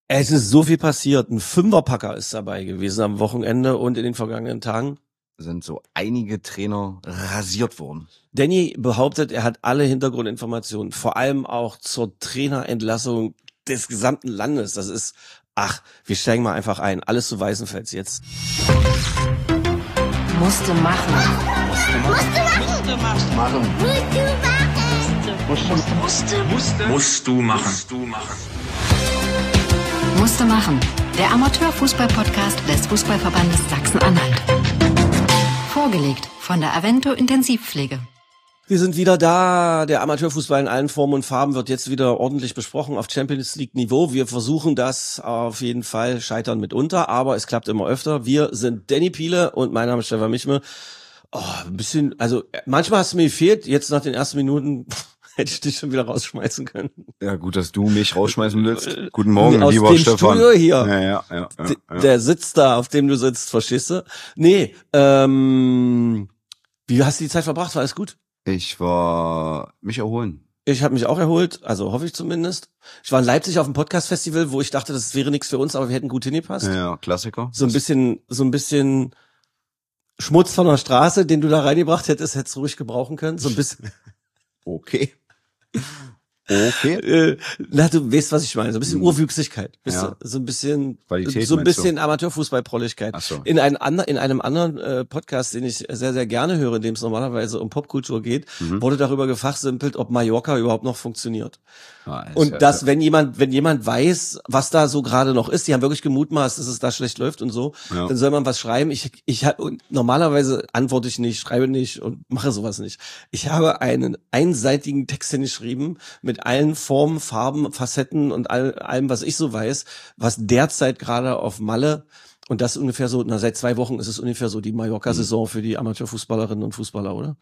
Es ist so viel passiert. Ein Fünferpacker ist dabei gewesen am Wochenende und in den vergangenen Tagen. Sind so einige Trainer rasiert worden. Danny behauptet, er hat alle Hintergrundinformationen, vor allem auch zur Trainerentlassung des gesamten Landes. Das ist, wir steigen mal einfach ein. Alles zu Weißenfels jetzt. Musste machen. Musste machen. Der Amateurfußball-Podcast des Fußballverbandes Sachsen-Anhalt. Vorgelegt von der Avento Intensivpflege. Wir sind wieder da. Der Amateurfußball in allen Formen und Farben wird jetzt wieder ordentlich besprochen auf Champions League Niveau. Wir versuchen das auf jeden Fall, scheitern mitunter, aber es klappt immer öfter. Wir sind Danny Piele und mein Name ist Stefan Michme. Ein bisschen, also manchmal hast du mir gefehlt, jetzt nach den ersten Minuten hätte ich dich schon wieder rausschmeißen können. Ja, gut, dass du mich rausschmeißen willst. Guten Morgen, aus lieber dem Stefan. Studio hier. Ja. Der sitzt da, auf dem du sitzt, verstehst du? Nee, wie hast du die Zeit verbracht? War alles gut? Ich war mich erholen. Ich habe mich auch erholt, also hoffe ich zumindest. Ich war in Leipzig auf dem Podcast-Festival, wo ich dachte, das wäre nichts für uns, aber wir hätten gut hingepasst. Ja, Klassiker. So ein bisschen Schmutz von der Straße, den du da reingebracht hättest du ruhig gebrauchen können. So ein bisschen. Okay. Du weißt, was ich meine. So ein bisschen Urwüchsigkeit. Ja. So ein bisschen, Qualität, so ein bisschen Amateurfußball-Prolligkeit. Ach so. In einem anderen Podcast, den ich sehr, sehr gerne höre, in dem es normalerweise um Popkultur geht, wurde darüber gefachsimpelt, ob Mallorca überhaupt noch funktioniert. Und wenn jemand weiß, was da so gerade noch ist, die haben wirklich gemutmaßt, dass es da schlecht läuft und so, dann soll man was schreiben. Und normalerweise antworte ich nicht, schreibe nicht und mache sowas nicht. Ich habe einen einseitigen Text hingeschrieben mit allen Formen, Farben, Facetten und allem, was ich so weiß, was derzeit gerade auf Malle, und das ungefähr so, seit 2 Wochen ist es ungefähr so die Mallorca-Saison für die Amateurfußballerinnen und Fußballer, oder?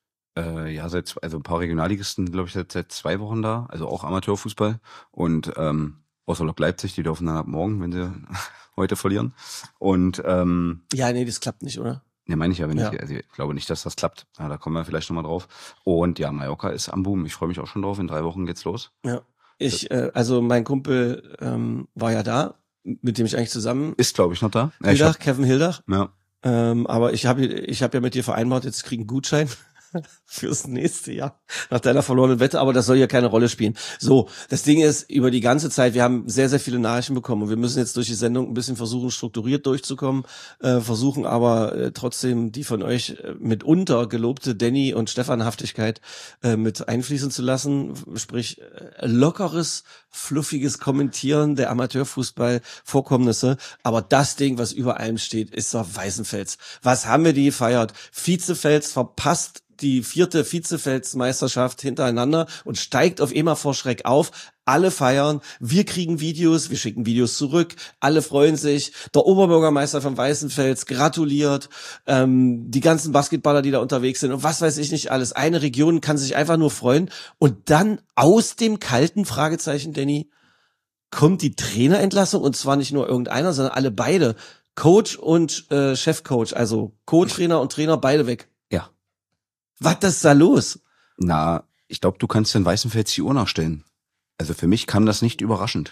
Ja, ein paar Regionalligisten, glaube ich, seit 2 Wochen da, also auch Amateurfußball. Und außer Lok Leipzig, die dürfen dann ab morgen, wenn sie heute verlieren. Und ja, nee, das klappt nicht, oder? Ja, meine ich ja, also ich glaube nicht, dass das klappt. Ja, da kommen wir vielleicht nochmal drauf. Und ja, Mallorca ist am Boom. Ich freue mich auch schon drauf. In 3 Wochen geht's los. Ja. Also mein Kumpel war ja da, mit dem ich eigentlich zusammen. Ist, glaube ich, noch da. Kevin Hildach. Ja. Aber ich hab ja mit dir vereinbart, jetzt krieg einen Gutschein fürs nächste Jahr nach deiner verlorenen Wette, aber das soll ja keine Rolle spielen. So, das Ding ist, über die ganze Zeit, wir haben sehr, sehr viele Nachrichten bekommen und wir müssen jetzt durch die Sendung ein bisschen versuchen, strukturiert durchzukommen, versuchen aber trotzdem die von euch mitunter gelobte Danny- und Stefan-Haftigkeit mit einfließen zu lassen, sprich lockeres, fluffiges Kommentieren der Amateurfußball-Vorkommnisse, aber das Ding, was über allem steht, ist doch Weißenfels. Was haben wir die gefeiert? Vizefels verpasst die 4. Vizefels-Meisterschaft hintereinander und steigt auf EMA vor Schreck auf. Alle feiern, wir kriegen Videos, wir schicken Videos zurück, alle freuen sich. Der Oberbürgermeister von Weißenfels gratuliert, die ganzen Basketballer, die da unterwegs sind und was weiß ich nicht alles. Eine Region kann sich einfach nur freuen. Und dann aus dem kalten Fragezeichen, Danny, kommt die Trainerentlassung und zwar nicht nur irgendeiner, sondern alle beide. Coach und Chefcoach, also Co-Trainer und Trainer, beide weg. Ja. Was ist da los? Na, ich glaube, du kannst den Weißenfels die Uhr nachstellen. Also für mich kam das nicht überraschend.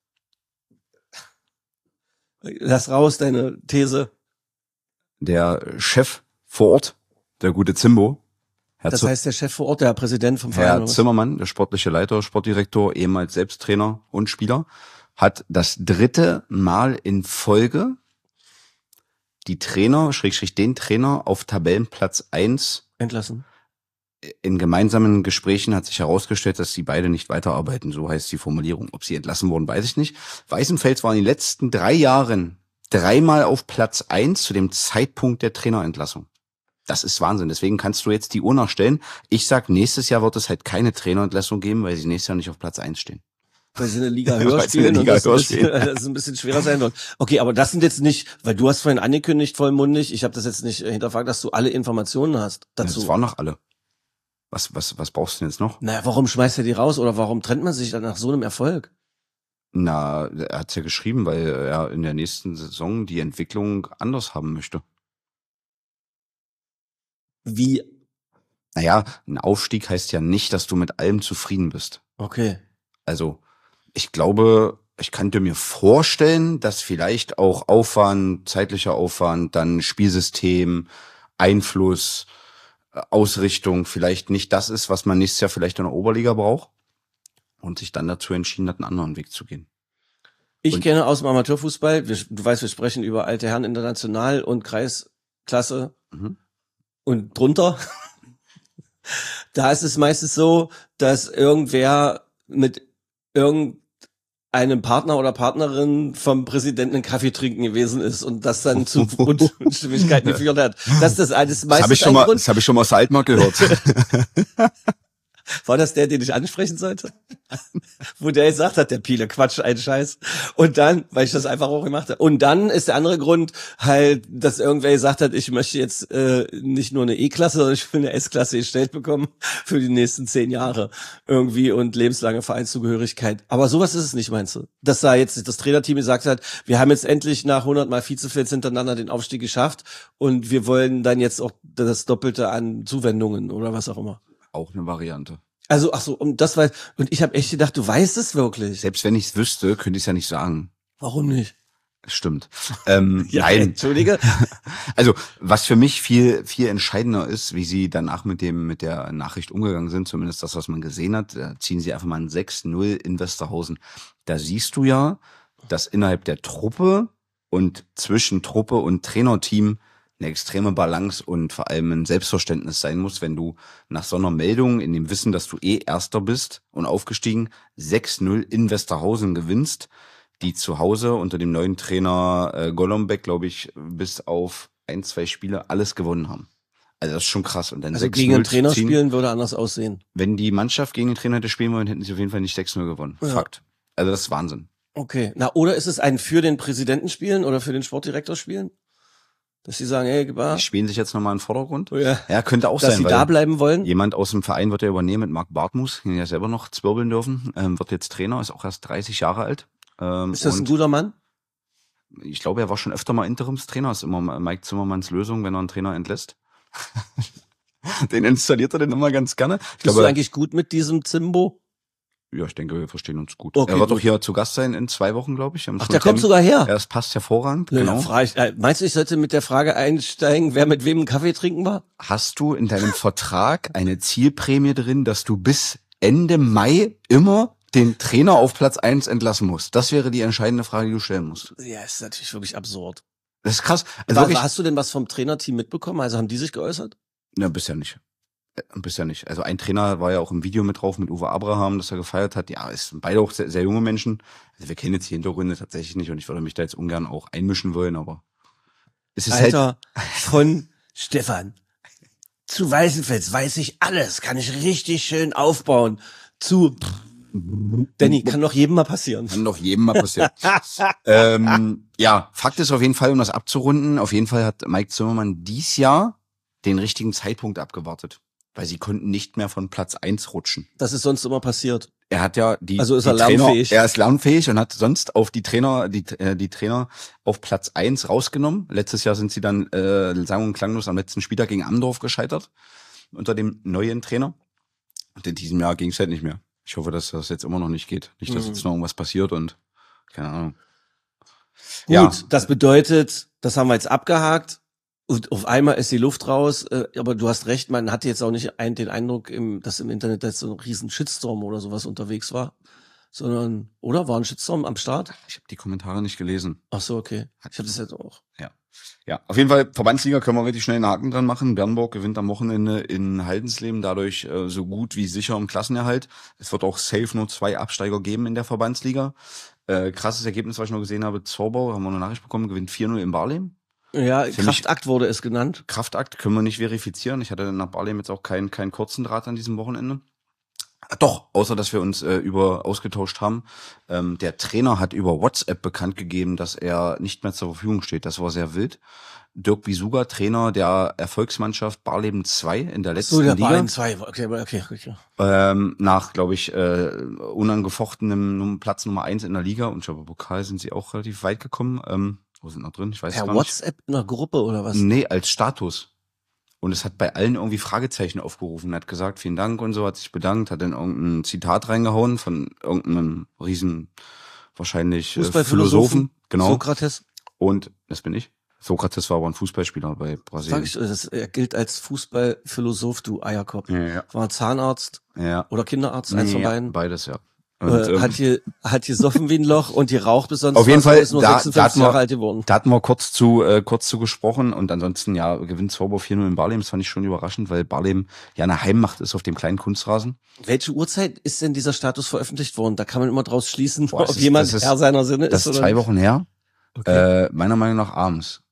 Lass raus deine These. Der Chef vor Ort, der gute Zimbo. Das heißt der Chef vor Ort, der Präsident vom Verein. Herr Zimmermann, der sportliche Leiter, Sportdirektor, ehemals selbst Trainer und Spieler, hat das 3. Mal in Folge die den Trainer auf Tabellenplatz 1 entlassen. In gemeinsamen Gesprächen hat sich herausgestellt, dass sie beide nicht weiterarbeiten. So heißt die Formulierung. Ob sie entlassen wurden, weiß ich nicht. Weißenfels war in den letzten 3 Jahren 3-mal auf Platz 1 zu dem Zeitpunkt der Trainerentlassung. Das ist Wahnsinn. Deswegen kannst du jetzt die Uhr nachstellen. Ich sag, nächstes Jahr wird es halt keine Trainerentlassung geben, weil sie nächstes Jahr nicht auf Platz 1 stehen. Weil sie eine Liga höher spielen und das ein bisschen schwerer sein wird. Okay, aber das sind jetzt nicht, weil du hast vorhin angekündigt, vollmundig, ich habe das jetzt nicht hinterfragt, dass du alle Informationen hast dazu. Das waren noch alle. Was brauchst du denn jetzt noch? Naja, warum schmeißt er die raus oder warum trennt man sich dann nach so einem Erfolg? Na, er hat's ja geschrieben, weil er in der nächsten Saison die Entwicklung anders haben möchte. Wie? Naja, ein Aufstieg heißt ja nicht, dass du mit allem zufrieden bist. Okay. Also, ich glaube, Ich könnte mir vorstellen, dass vielleicht auch Aufwand, zeitlicher Aufwand, dann Spielsystem, Einfluss, Ausrichtung vielleicht nicht das ist, was man nächstes Jahr vielleicht in der Oberliga braucht und sich dann dazu entschieden hat, einen anderen Weg zu gehen. Ich kenne aus dem Amateurfußball, du weißt, wir sprechen über alte Herren international und Kreisklasse und drunter. Da ist es meistens so, dass irgendwer mit irgendeinem Partner oder Partnerin vom Präsidenten einen Kaffee trinken gewesen ist und das dann zu Unstimmigkeiten geführt hat. Das ist alles meistens Grund. Das habe ich schon mal aus der Altmark gehört. War das der, den ich ansprechen sollte? Wo der gesagt hat, der Piele, Quatsch, ein Scheiß. Und dann, weil ich das einfach auch gemacht habe. Und dann ist der andere Grund halt, dass irgendwer gesagt hat, ich möchte jetzt nicht nur eine E-Klasse, sondern ich will eine S-Klasse gestellt bekommen für die nächsten 10 Jahre irgendwie und lebenslange Vereinszugehörigkeit. Aber sowas ist es nicht, meinst du? Dass da jetzt das Trainerteam gesagt hat, wir haben jetzt endlich nach 100 Mal Vizefels hintereinander den Aufstieg geschafft und wir wollen dann jetzt auch das Doppelte an Zuwendungen oder was auch immer. Auch eine Variante. Also, ach so, und das war, und ich habe echt gedacht, du weißt es wirklich. Selbst wenn ich es wüsste, könnte ich es ja nicht sagen. Warum nicht? Stimmt. Ja, nein. Entschuldige. Also, was für mich viel, viel entscheidender ist, wie sie danach mit der Nachricht umgegangen sind, zumindest das, was man gesehen hat, da ziehen sie einfach mal ein 6-0 in Westerhausen. Da siehst du ja, dass innerhalb der Truppe und zwischen Truppe und Trainerteam eine extreme Balance und vor allem ein Selbstverständnis sein muss, wenn du nach so einer Meldung in dem Wissen, dass du Erster bist und aufgestiegen, 6-0 in Westerhausen gewinnst, die zu Hause unter dem neuen Trainer Golombek, glaube ich, bis auf 1-2 Spiele alles gewonnen haben. Also das ist schon krass. Und dann also gegen den Trainer spielen würde anders aussehen. Wenn die Mannschaft gegen den Trainer hätte spielen wollen, hätten sie auf jeden Fall nicht 6-0 gewonnen. Ja. Fakt. Also das ist Wahnsinn. Okay. Na, oder ist es ein für den Präsidenten spielen oder für den Sportdirektor spielen? Dass sie sagen, hey, die spielen sich jetzt nochmal in den Vordergrund. Ja, könnte auch dass sein. Dass sie da bleiben wollen. Jemand aus dem Verein wird ja übernehmen mit Marc Bartmus, den ja selber noch zwirbeln dürfen, wird jetzt Trainer, ist auch erst 30 Jahre alt. Ist das ein guter Mann? Ich glaube, er war schon öfter mal Interimstrainer, ist immer Mike Zimmermanns Lösung, wenn er einen Trainer entlässt. Den installiert er dann immer ganz gerne. Bist du eigentlich gut mit diesem Zimbo? Ja, ich denke, wir verstehen uns gut. Okay, er wird doch hier zu Gast sein in 2 Wochen, glaube ich. Ach, der kommt sogar her? Ja, das passt hervorragend. Ja, genau. Meinst du, ich sollte mit der Frage einsteigen, wer mit wem einen Kaffee trinken war? Hast du in deinem Vertrag eine Zielprämie drin, dass du bis Ende Mai immer den Trainer auf Platz 1 entlassen musst? Das wäre die entscheidende Frage, die du stellen musst. Ja, ist natürlich wirklich absurd. Das ist krass. Also hast du denn was vom Trainerteam mitbekommen? Also haben die sich geäußert? Ja, bisher nicht. Also ein Trainer war ja auch im Video mit drauf, mit Uwe Abraham, das er gefeiert hat. Ja, es sind beide auch sehr, sehr junge Menschen. Also wir kennen jetzt die Hintergründe tatsächlich nicht und ich würde mich da jetzt ungern auch einmischen wollen, aber es ist Alter, halt von Stefan zu Weißenfels weiß ich alles, kann ich richtig schön aufbauen. Zu Danny, kann doch jedem mal passieren. Ja, Fakt ist auf jeden Fall, um das abzurunden, auf jeden Fall hat Mike Zimmermann dies Jahr den richtigen Zeitpunkt abgewartet. Weil sie konnten nicht mehr von Platz 1 rutschen. Das ist sonst immer passiert. Er hat ja also ist er lernfähig. Er ist lernfähig und hat sonst auf die Trainer auf Platz 1 rausgenommen. Letztes Jahr sind sie dann, sagen und klanglos, am letzten Spieltag gegen Amdorf gescheitert. Unter dem neuen Trainer. Und in diesem Jahr ging es halt nicht mehr. Ich hoffe, dass das jetzt immer noch nicht geht. Nicht, dass jetzt noch irgendwas passiert und keine Ahnung. Gut, ja. Das bedeutet, das haben wir jetzt abgehakt. Und auf einmal ist die Luft raus, aber du hast recht, man hatte jetzt auch nicht den Eindruck, dass im Internet jetzt so ein riesen Shitstorm oder sowas unterwegs war, sondern, oder? War ein Shitstorm am Start? Ich habe die Kommentare nicht gelesen. Ach so, okay. Ich habe das jetzt auch. Ja, auf jeden Fall, Verbandsliga können wir richtig schnell einen Haken dran machen. Bernburg gewinnt am Wochenende in Haldensleben, dadurch so gut wie sicher im Klassenerhalt. Es wird auch safe nur 2 Absteiger geben in der Verbandsliga. Krasses Ergebnis, was ich noch gesehen habe, Zorbau, haben wir eine Nachricht bekommen, gewinnt 4-0 in Barlem. Ja, Kraftakt wurde es genannt. Kraftakt können wir nicht verifizieren. Ich hatte nach Barlem jetzt auch keinen kurzen Draht an diesem Wochenende. Doch, außer dass wir uns ausgetauscht haben. Der Trainer hat über WhatsApp bekannt gegeben, dass er nicht mehr zur Verfügung steht. Das war sehr wild. Dirk Wiesuga, Trainer der Erfolgsmannschaft Barleben 2 in der letzten Liga. Barleben 2, okay. Nach, glaube ich, unangefochtenem Platz Nummer 1 in der Liga. Und ich glaube, Pokal sind sie auch relativ weit gekommen. Wo sind noch drin? Ich weiß gar nicht. Per WhatsApp in einer Gruppe oder was? Nee, als Status. Und es hat bei allen irgendwie Fragezeichen aufgerufen. Er hat gesagt, vielen Dank und so, hat sich bedankt, hat dann irgendein Zitat reingehauen von irgendeinem riesen wahrscheinlich Fußballphilosophen, genau. Sokrates. Und das bin ich. Sokrates war aber ein Fußballspieler bei Brasilien. Er gilt als Fußballphilosoph, du Eierkopf. Ja. War Zahnarzt oder Kinderarzt, eins von beiden. Beides, ja. Und, hat gesoffen wie ein Loch und geraucht bis sonst auf jeden Fall ist nur 56 Jahre alt geworden. Da hatten wir kurz zu gesprochen und ansonsten gewinnt Zauber 4-0 in Barlem. Das fand ich schon überraschend, weil Barlem ja eine Heimmacht ist auf dem kleinen Kunstrasen. Welche Uhrzeit ist denn dieser Status veröffentlicht worden? Da kann man immer draus schließen, ob jemand Herr seiner Sinne ist. Das ist 2 Wochen her. Okay. Meiner Meinung nach abends.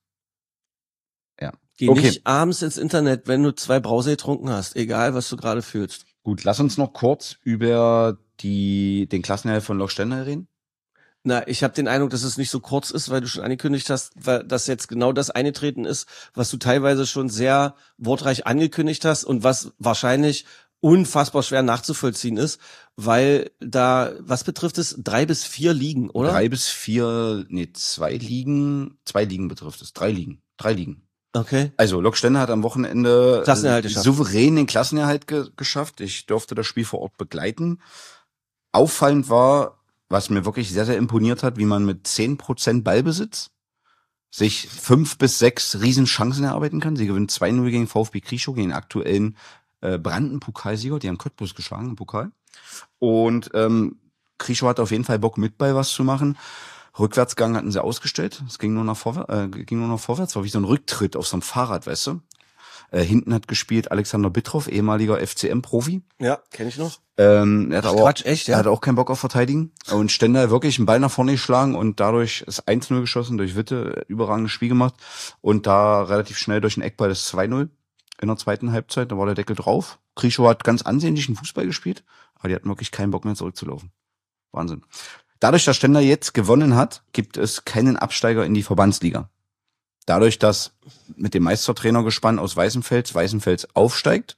Ja. Geh nicht abends ins Internet, wenn du 2 Brause getrunken hast, egal was du gerade fühlst. Gut, lass uns noch kurz über den Klassenerhalt von Lok Stendal reden. Na, ich habe den Eindruck, dass es nicht so kurz ist, weil du schon angekündigt hast, dass jetzt genau das eingetreten ist, was du teilweise schon sehr wortreich angekündigt hast und was wahrscheinlich unfassbar schwer nachzuvollziehen ist, weil da, was betrifft es, 3 bis 4 Ligen, oder? 3 bis 4, 2 Ligen, 2 Ligen betrifft es, 3 Ligen. Okay. Also Lok Stendal hat am Wochenende souverän den Klassenerhalt geschafft. Ich durfte das Spiel vor Ort begleiten. Auffallend war, was mir wirklich sehr, sehr imponiert hat, wie man mit 10% Ballbesitz sich 5 bis 6 Riesenchancen erarbeiten kann. Sie gewinnen 2-0 gegen VfB Krieschow, gegen den aktuellen Brandenpokalsieger. Die haben Cottbus geschlagen im Pokal. Und Krieschow hat auf jeden Fall Bock, mit Ball was zu machen. Rückwärtsgang hatten sie ausgestellt. Es ging nur noch vorwärts. War wie so ein Rücktritt auf so einem Fahrrad, weißt du. Hinten hat gespielt Alexander Bittroff, ehemaliger FCM-Profi. Ja, kenne ich noch. Er hat auch keinen Bock auf Verteidigen. Und Stendal wirklich einen Ball nach vorne geschlagen und dadurch ist 1-0 geschossen durch Witte, überragendes Spiel gemacht. Und da relativ schnell durch den Eckball das 2-0 in der zweiten Halbzeit. Da war der Deckel drauf. Krieschow hat ganz ansehnlichen Fußball gespielt, aber die hatten wirklich keinen Bock mehr zurückzulaufen. Wahnsinn. Dadurch, dass Stendal jetzt gewonnen hat, gibt es keinen Absteiger in die Verbandsliga. Dadurch, dass mit dem Meistertrainergespann aus Weißenfels aufsteigt,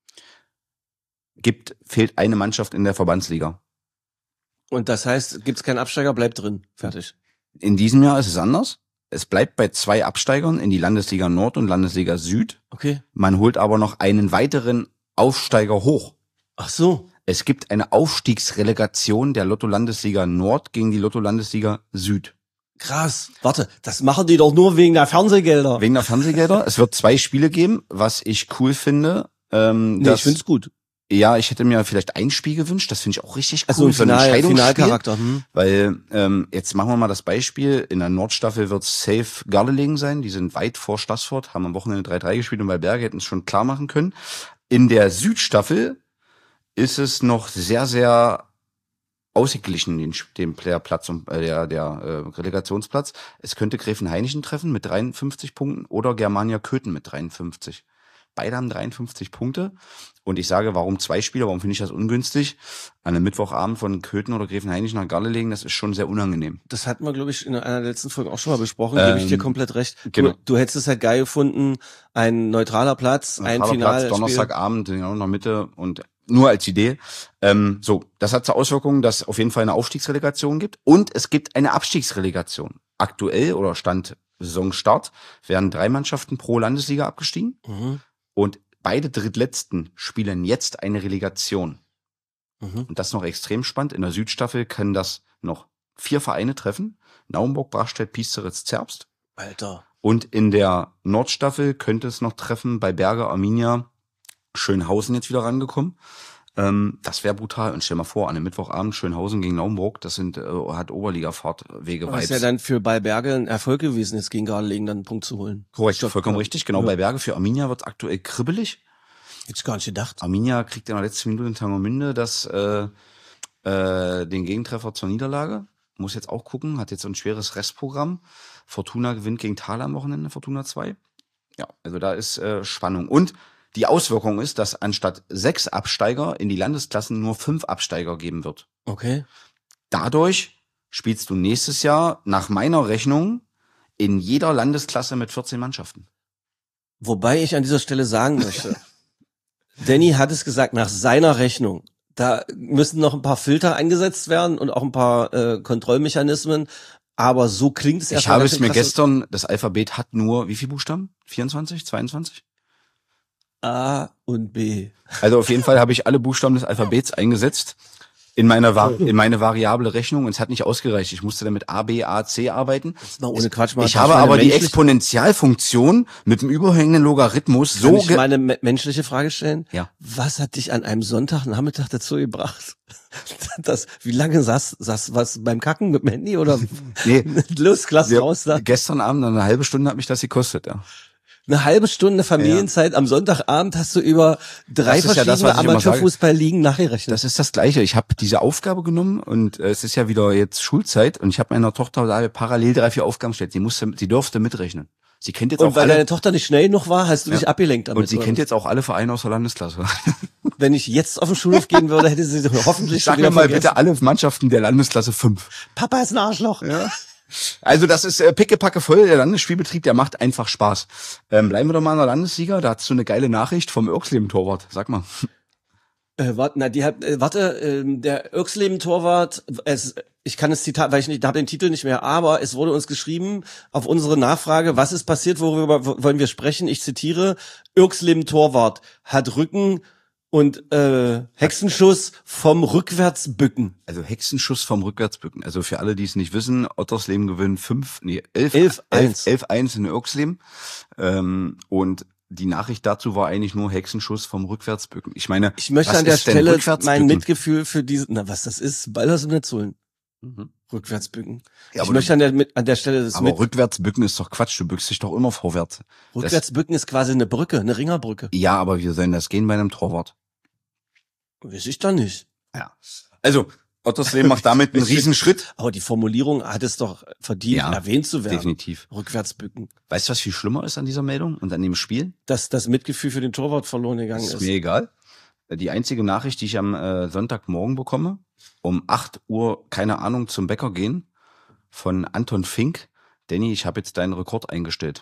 fehlt eine Mannschaft in der Verbandsliga. Und das heißt, gibt's keinen Absteiger, bleibt drin. Fertig. In diesem Jahr ist es anders. Es bleibt bei 2 Absteigern in die Landesliga Nord und Landesliga Süd. Okay. Man holt aber noch einen weiteren Aufsteiger hoch. Ach so. Es gibt eine Aufstiegsrelegation der Lotto-Landesliga Nord gegen die Lotto-Landesliga Süd. Krass. Warte, das machen die doch nur wegen der Fernsehgelder. Wegen der Fernsehgelder. Es wird 2 Spiele geben, was ich cool finde. Ich find's gut. Ja, ich hätte mir vielleicht ein Spiel gewünscht. Das finde ich auch richtig cool. Also Finalcharakter. Weil jetzt machen wir mal das Beispiel. In der Nordstaffel wird safe Gardelegen sein. Die sind weit vor Stassfurt, haben am Wochenende 3-3 gespielt und bei Berge hätten es schon klar machen können. In der Südstaffel ist es noch sehr, sehr ausgeglichen, den Playerplatz und der Relegationsplatz. Es könnte Gräfenhainichen treffen mit 53 Punkten oder Germania Köthen mit 53. Beide haben 53 Punkte. Und ich sage, warum 2 Spieler? Warum finde ich das ungünstig? An einem Mittwochabend von Köthen oder Gräfenhainichen nach Gardelegen, das ist schon sehr unangenehm. Das hatten wir, glaube ich, in einer der letzten Folgen auch schon mal besprochen. Gebe ich dir komplett recht. Genau. Du hättest es halt geil gefunden. Ein neutraler Platz, ein Finale. Donnerstagabend, genau in der Mitte und nur als Idee. Das hat zur Auswirkung, dass es auf jeden Fall eine Aufstiegsrelegation gibt und es gibt eine Abstiegsrelegation. Aktuell oder Stand Saisonstart werden 3 Mannschaften pro Landesliga abgestiegen und beide Drittletzten spielen jetzt eine Relegation. Und das ist noch extrem spannend. In der Südstaffel können das noch 4 Vereine treffen. Naumburg, Brachstedt, Piesteritz, Zerbst. Alter. Und in der Nordstaffel könnte es noch treffen bei Berge, Arminia, Schönhausen jetzt wieder rangekommen. Das wäre brutal. Und stell mal vor, an einem Mittwochabend Schönhausen gegen Naumburg, das hat Oberliga-Fahrtwege. Das ist ja dann für Ballberge ein Erfolg gewesen, jetzt gegen Gardelegen dann einen Punkt zu holen. Korrekt, vollkommen richtig. Genau, bei Berge für Arminia wird aktuell kribbelig. Hätte ich gar nicht gedacht. Arminia kriegt in der letzten Minute in Tangermünde den Gegentreffer zur Niederlage. Muss jetzt auch gucken, hat jetzt ein schweres Restprogramm. Fortuna gewinnt gegen Thal am Wochenende, Fortuna 2. Ja, also da ist Spannung. Und die Auswirkung ist, dass anstatt 6 Absteiger in die Landesklassen nur 5 Absteiger geben wird. Okay. Dadurch spielst du nächstes Jahr nach meiner Rechnung in jeder Landesklasse mit 14 Mannschaften. Wobei ich an dieser Stelle sagen möchte, Danny hat es gesagt, nach seiner Rechnung. Da müssen noch ein paar Filter eingesetzt werden und auch ein paar Kontrollmechanismen. Aber so klingt es erstmal. Ich habe es mir gestern, das Alphabet hat nur, wie viele Buchstaben? 24, 22? A und B. Also auf jeden Fall habe ich alle Buchstaben des Alphabets eingesetzt. in meine variable Rechnung und es hat nicht ausgereicht. Ich musste dann mit A, B, A, C arbeiten. Mal ohne Quatsch mal. Ich habe aber die Exponentialfunktion mit dem überhängenden Logarithmus so... Kann ich mal eine menschliche Frage stellen? Ja. Was hat dich an einem Sonntagnachmittag dazu gebracht? Wie lange saß was beim Kacken mit dem Handy oder? Nee. Los, klasse raus da. Gestern Abend, eine halbe Stunde hat mich das gekostet, ja. Eine halbe Stunde Familienzeit am Sonntagabend hast du über 3 verschiedene Amateurfußballligen nachgerechnet. Das ist das Gleiche. Ich habe diese Aufgabe genommen und es ist ja wieder jetzt Schulzeit und ich habe meiner Tochter parallel 3, 4 Aufgaben gestellt. Sie durfte mitrechnen. Sie kennt jetzt und auch weil alle, deine Tochter nicht schnell genug war, hast du dich abgelenkt damit. Und sie kennt jetzt auch alle Vereine aus der Landesklasse. Wenn ich jetzt auf den Schulhof gehen würde, hätte sie hoffentlich Sag mir mal bitte alle Mannschaften der Landesklasse 5. Papa ist ein Arschloch. Ja. Also das ist pickepacke voll, der Landesspielbetrieb, der macht einfach Spaß. Bleiben wir doch mal in der Landesliga, da hast du eine geile Nachricht vom Irksleben-Torwart, sag mal. Der Irksleben-Torwart, ich kann das Zitat, weil ich nicht, habe den Titel nicht mehr, aber es wurde uns geschrieben auf unsere Nachfrage, was ist passiert, worüber wollen wir sprechen? Ich zitiere, Irksleben-Torwart hat Rücken und Hexenschuss vom Rückwärtsbücken. Also Hexenschuss vom Rückwärtsbücken. Also für alle, die es nicht wissen, Ottersleben gewinnt 11-1 in Irksleben. Und die Nachricht dazu war eigentlich nur Hexenschuss vom Rückwärtsbücken. Ich meine, ich möchte an der Stelle mein Mitgefühl für diese, was das ist, Ball aus dem Netz holen. Mhm. Rückwärtsbücken. Ja, ich möchte an der Stelle das aber Rückwärtsbücken ist doch Quatsch, du bückst dich doch immer vorwärts. Rückwärtsbücken ist quasi eine Brücke, eine Ringerbrücke. Ja, aber wie soll das gehen bei einem Torwart? Weiß ich doch nicht. Ja. Also, Ottersleben macht damit einen Riesenschritt. Aber die Formulierung hat es doch verdient, erwähnt zu werden. Definitiv. Rückwärtsbücken. Weißt du, was viel schlimmer ist an dieser Meldung und an dem Spiel? Dass das Mitgefühl für den Torwart verloren gegangen ist. Ist mir egal. Die einzige Nachricht, die ich am Sonntagmorgen bekomme, um 8 Uhr, keine Ahnung, zum Bäcker gehen, von Anton Fink. Danny, ich habe jetzt deinen Rekord eingestellt.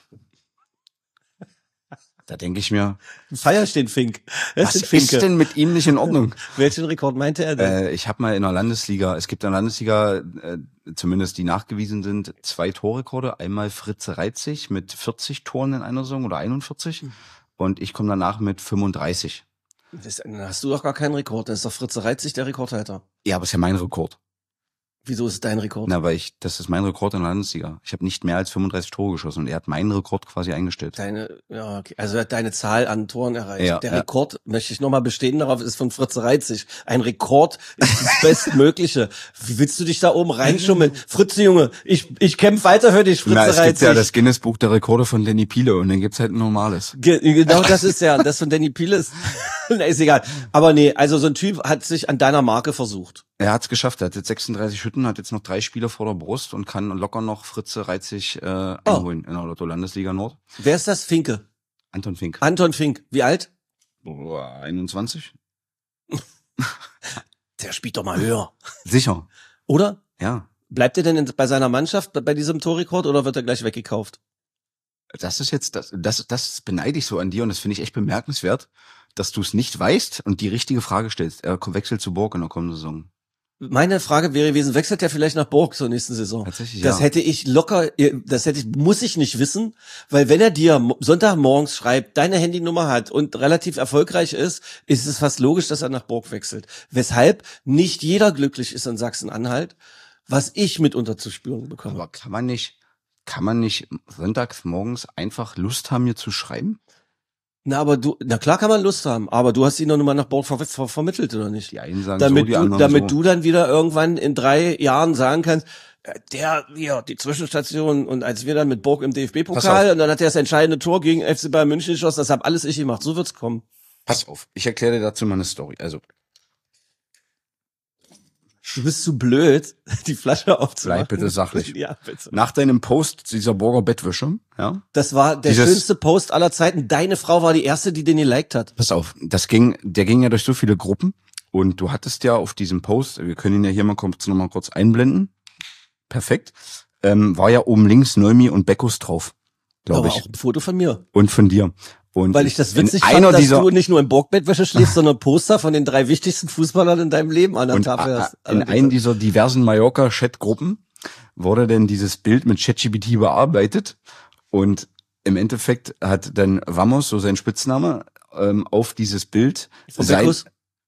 Da denke ich mir, Feierst den Fink. Was ist denn mit ihm nicht in Ordnung? Welchen Rekord meinte er denn? Ich habe mal in der Landesliga, es gibt in der Landesliga, zumindest die nachgewiesen sind, 2 Torrekorde. Einmal Fritze Reitzig mit 40 Toren in einer Saison oder 41 und ich komme danach mit 35. Dann hast du doch gar keinen Rekord, dann ist doch Fritze Reitzig der Rekordhalter. Ja, aber es ist ja mein Rekord. Wieso ist es dein Rekord? Na, weil das ist mein Rekord in der Landesliga. Ich habe nicht mehr als 35 Tore geschossen und er hat meinen Rekord quasi eingestellt. Also er hat deine Zahl an Toren erreicht. Ja, der Rekord, möchte ich nochmal bestehen darauf, ist von Fritze Reitzig. Ein Rekord ist das Bestmögliche. Wie willst du dich da oben reinschummeln? Fritze, Junge, ich kämpfe weiter für dich, Fritze Reitzig. Es gibt ja das Guinness-Buch der Rekorde von Danny Piele und dann gibt's halt ein normales. Genau, das ist das von Danny Piele ist, ist egal. Aber nee, also so ein Typ hat sich an deiner Marke versucht. Er hat's geschafft, er hat jetzt 36 Hütten, hat jetzt noch 3 Spiele vor der Brust und kann locker noch Fritze Reitzig einholen in der Lotto-Landesliga Nord. Wer ist das? Finke? Anton Fink. Anton Fink. Wie alt? 21. Der spielt doch mal höher. Sicher. Oder? Ja. Bleibt er denn bei seiner Mannschaft bei diesem Torrekord oder wird er gleich weggekauft? Das ist jetzt, das beneide ich so an dir und das finde ich echt bemerkenswert, dass du es nicht weißt und die richtige Frage stellst. Er wechselt zu Borg in der kommenden Saison. Meine Frage wäre gewesen, wechselt er vielleicht nach Borg zur nächsten Saison? Tatsächlich, das hätte ich locker, muss ich nicht wissen, weil wenn er dir Sonntagmorgens schreibt, deine Handynummer hat und relativ erfolgreich ist es fast logisch, dass er nach Borg wechselt. Weshalb nicht jeder glücklich ist in Sachsen-Anhalt, was ich mitunter zu spüren bekomme. Aber kann man nicht sonntags morgens einfach Lust haben, mir zu schreiben? Na klar kann man Lust haben, aber du hast ihn doch nur mal nach Borg vermittelt, oder nicht? Die einen sagen damit so, die anderen damit so. du dann wieder irgendwann in 3 Jahren sagen kannst, die Zwischenstation und als wir dann mit Borg im DFB-Pokal und dann hat er das entscheidende Tor gegen FC Bayern München geschossen, das hab alles ich gemacht, so wird's kommen. Pass auf, ich erkläre dir dazu mal eine Story. Also du bist zu blöd, die Flasche aufzumachen. Bleib bitte sachlich. Ja, bitte. Nach deinem Post dieser Borger Bettwäsche, ja. Das war der schönste Post aller Zeiten. Deine Frau war die erste, die den geliked hat. Pass auf, der ging ja durch so viele Gruppen und du hattest ja auf diesem Post, wir können ihn ja hier mal kurz einblenden. Perfekt. War ja oben links Neumi und Beckus drauf, glaube ich. Aber auch ein Foto von mir. Und von dir. Und weil ich das witzig fand, dass du nicht nur in Borgbettwäsche schläfst, sondern Poster von den 3 wichtigsten Fußballern in deinem Leben an der Tafel hast. In einem dieser diversen Mallorca-Chat-Gruppen wurde denn dieses Bild mit ChatGPT bearbeitet und im Endeffekt hat dann Vamos, so sein Spitzname, auf dieses Bild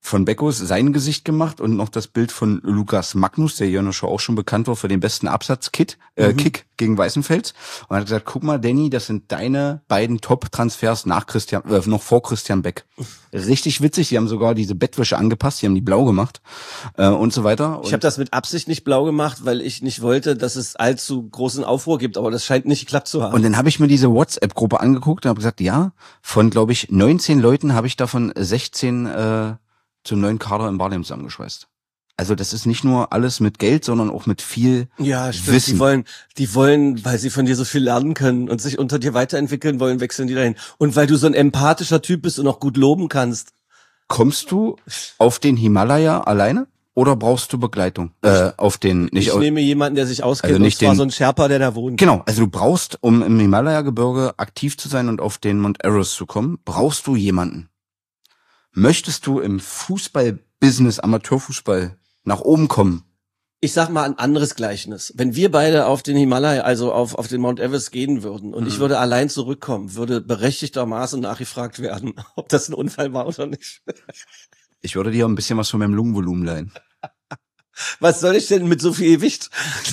von Beckos sein Gesicht gemacht und noch das Bild von Lukas Magnus, der hier in der Show auch schon bekannt war für den besten Kick gegen Weißenfels. Und hat gesagt, guck mal, Danny, das sind deine beiden Top-Transfers noch vor Christian Beck. Richtig witzig, die haben sogar diese Bettwäsche angepasst, die haben die blau gemacht und so weiter. Ich habe das mit Absicht nicht blau gemacht, weil ich nicht wollte, dass es allzu großen Aufruhr gibt, aber das scheint nicht geklappt zu haben. Und dann habe ich mir diese WhatsApp-Gruppe angeguckt und habe gesagt, ja, von, glaube ich, 19 Leuten habe ich davon 16 zum neuen Kader im Barlem zusammengeschweißt. Also das ist nicht nur alles mit Geld, sondern auch mit viel Wissen. Die wollen, weil sie von dir so viel lernen können und sich unter dir weiterentwickeln wollen, wechseln die dahin. Und weil du so ein empathischer Typ bist und auch gut loben kannst. Kommst du auf den Himalaya alleine oder brauchst du Begleitung? Ich nehme jemanden, der sich auskennt, also nicht und zwar so ein Sherpa, der da wohnt. Genau, also du brauchst, um im Himalaya-Gebirge aktiv zu sein und auf den Mount Everest zu kommen, brauchst du jemanden. Möchtest du im Fußball-Business, Amateurfußball nach oben kommen? Ich sag mal ein anderes Gleichnis. Wenn wir beide auf den Himalaya, also auf den Mount Everest gehen würden und ich würde allein zurückkommen, würde berechtigtermaßen nachgefragt werden, ob das ein Unfall war oder nicht. Ich würde dir ein bisschen was von meinem Lungenvolumen leihen. Was soll ich denn mit so viel Gewicht?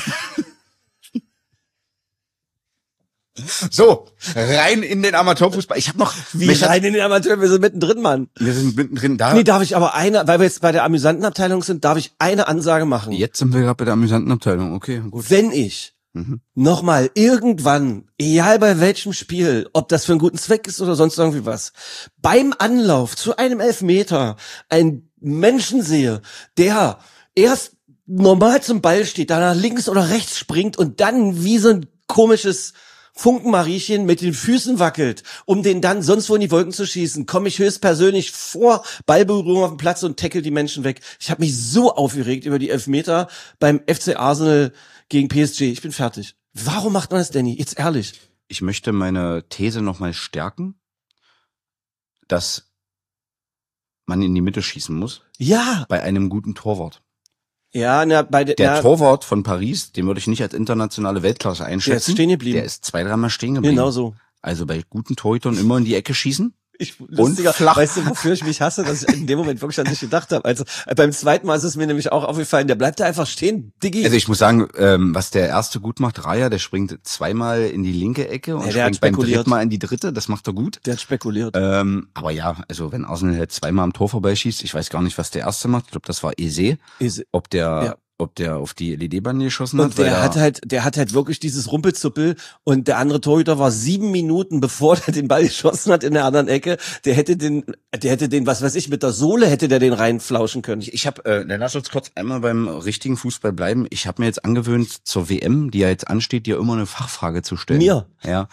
So, rein in den Amateurfußball. Ich habe noch... rein in den Amateur? Wir sind mittendrin, Mann. Wir sind mittendrin da. Nee, darf ich aber weil wir jetzt bei der amüsanten Abteilung sind, darf ich eine Ansage machen. Jetzt sind wir gerade bei der amüsanten Abteilung. Okay, gut. Wenn ich nochmal irgendwann, egal bei welchem Spiel, ob das für einen guten Zweck ist oder sonst irgendwie was, beim Anlauf zu einem Elfmeter einen Menschen sehe, der erst normal zum Ball steht, dann nach links oder rechts springt und dann wie so ein komisches Funkenmariechen mit den Füßen wackelt, um den dann sonst wo in die Wolken zu schießen, komme ich höchstpersönlich vor Ballberührung auf den Platz und tackle die Menschen weg. Ich habe mich so aufgeregt über die Elfmeter beim FC Arsenal gegen PSG. Ich bin fertig. Warum macht man das, Danny? Jetzt ehrlich. Ich möchte meine These nochmal stärken, dass man in die Mitte schießen muss. Ja. Bei einem guten Torwart. Ja, der Torwart von Paris, den würde ich nicht als internationale Weltklasse einschätzen. Der ist stehen geblieben. Der ist 2-3 Mal stehen geblieben. Genau so. Also bei guten Torhütern immer in die Ecke schießen. Lustiger, und flach. Weißt du, wofür ich mich hasse, dass ich in dem Moment wirklich an dich gedacht habe. Also beim zweiten Mal ist es mir nämlich auch aufgefallen, der bleibt da einfach stehen, Diggi. Also ich muss sagen, was der erste gut macht, Raya, der springt 2-mal in die linke Ecke und springt beim dritten Mal in die dritte, das macht er gut. Der hat spekuliert. Aber ja, also wenn Arsenal halt 2-mal am Tor vorbeischießt, ich weiß gar nicht, was der erste macht, ich glaube, das war Eze. Ob der auf die LED-Bande geschossen hat. Und der hat halt wirklich dieses Rumpelzuppel und der andere Torhüter war 7 Minuten, bevor der den Ball geschossen hat in der anderen Ecke. Der hätte den, was weiß ich, mit der Sohle hätte der den reinflauschen können. Dann lass uns kurz einmal beim richtigen Fußball bleiben. Ich habe mir jetzt angewöhnt, zur WM, die ja jetzt ansteht, dir immer eine Fachfrage zu stellen. Mir? Ja.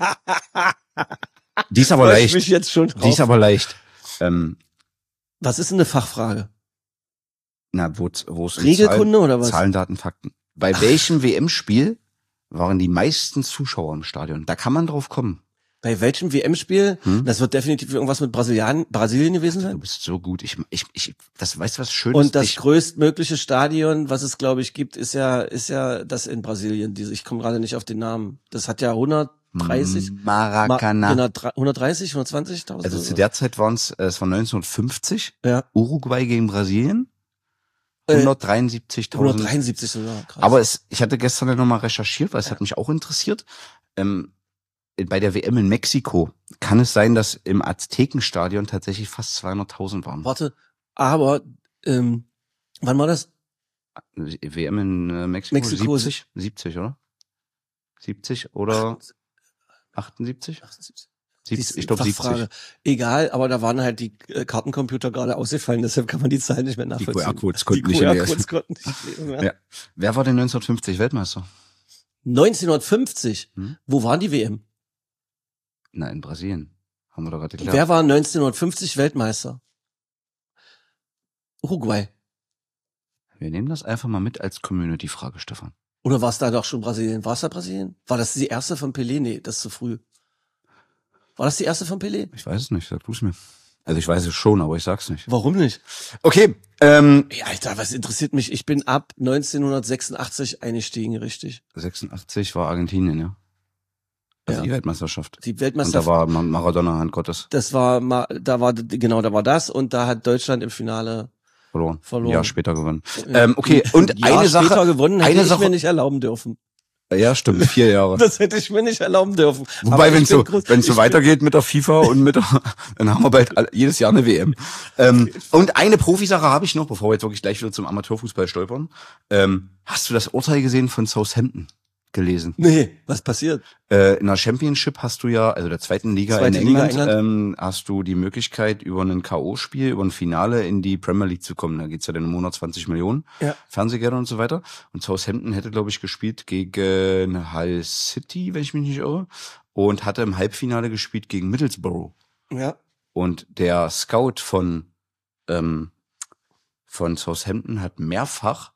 Die ist aber leicht. Mich jetzt schon drauf. Die ist aber leicht. Was ist denn eine Fachfrage? Na, wo es Regelkunde oder was? Zahlen, Daten, Fakten. Bei welchem WM-Spiel waren die meisten Zuschauer im Stadion? Da kann man drauf kommen. Bei welchem WM-Spiel? Das wird definitiv irgendwas mit Brasilien gewesen sein. Du bist so gut. Weißt du, was schön ist? Und das größtmögliche Stadion, was es, glaube ich, gibt, ist ja das in Brasilien. Ich komme gerade nicht auf den Namen. Das hat ja 130. Maracanã. 130, 120.000. Also zu der Zeit es war 1950. Ja. Uruguay gegen Brasilien. 173.000. 173 sogar, krass. Aber ich hatte gestern ja nochmal recherchiert, weil es hat mich auch interessiert. Bei der WM in Mexiko kann es sein, dass im Aztekenstadion tatsächlich fast 200.000 waren. Warte, aber wann war das? WM in Mexiko 70, oder? 70 oder 78? 70, ich glaube 70. Egal, aber da waren halt die Kartencomputer gerade ausgefallen, deshalb kann man die Zahlen nicht mehr nachvollziehen. Die QR-Codes konnten nicht lesen mehr. Ja. Wer war denn 1950 Weltmeister? 1950? Wo waren die WM? Na, in Brasilien. Haben wir doch gerade geklärt. Wer war 1950 Weltmeister? Uruguay. Wir nehmen das einfach mal mit als Community-Frage, Stefan. Oder war es da doch schon Brasilien? War es da Brasilien? War das die erste von Pelé? Nee, das ist zu früh. War das die erste von Pelé? Ich weiß es nicht, sag du's mir. Also ich weiß es schon, aber ich sag's nicht. Warum nicht? Okay. Ey, Alter, was interessiert mich? Ich bin ab 1986 eingestiegen, richtig? 86 war Argentinien, ja. Also die Weltmeisterschaft. Die Und Weltmeisterschaft. da war Maradona Hand Gottes Da war das und da hat Deutschland im Finale verloren. verloren. Ein Jahr später gewonnen. Okay, und ein Jahr eine Sache. später gewonnen, hätte eine ich Sache, mir nicht erlauben dürfen. Ja, stimmt, 4 Jahre. Das hätte ich mir nicht erlauben dürfen. Wobei, Aber wenn ich bin so, groß- wenn es so ich weitergeht mit der FIFA und dann haben wir bald jedes Jahr eine WM. Und eine Profisache habe ich noch, bevor wir jetzt wirklich gleich wieder zum Amateurfußball stolpern. Hast du das Urteil gesehen von Southampton gelesen? Nee, was passiert? In der Championship hast du ja, also der zweiten Liga Zweite in Liga England, hast du die Möglichkeit, über ein K.O.-Spiel, über ein Finale in die Premier League zu kommen. Da geht's ja dann um 120 Millionen Ja. Fernsehgelder und so weiter. Und Southampton hätte, glaube ich, gespielt gegen Hull City, wenn ich mich nicht irre, und hatte im Halbfinale gespielt gegen Middlesbrough. Ja. Und der Scout von Southampton hat mehrfach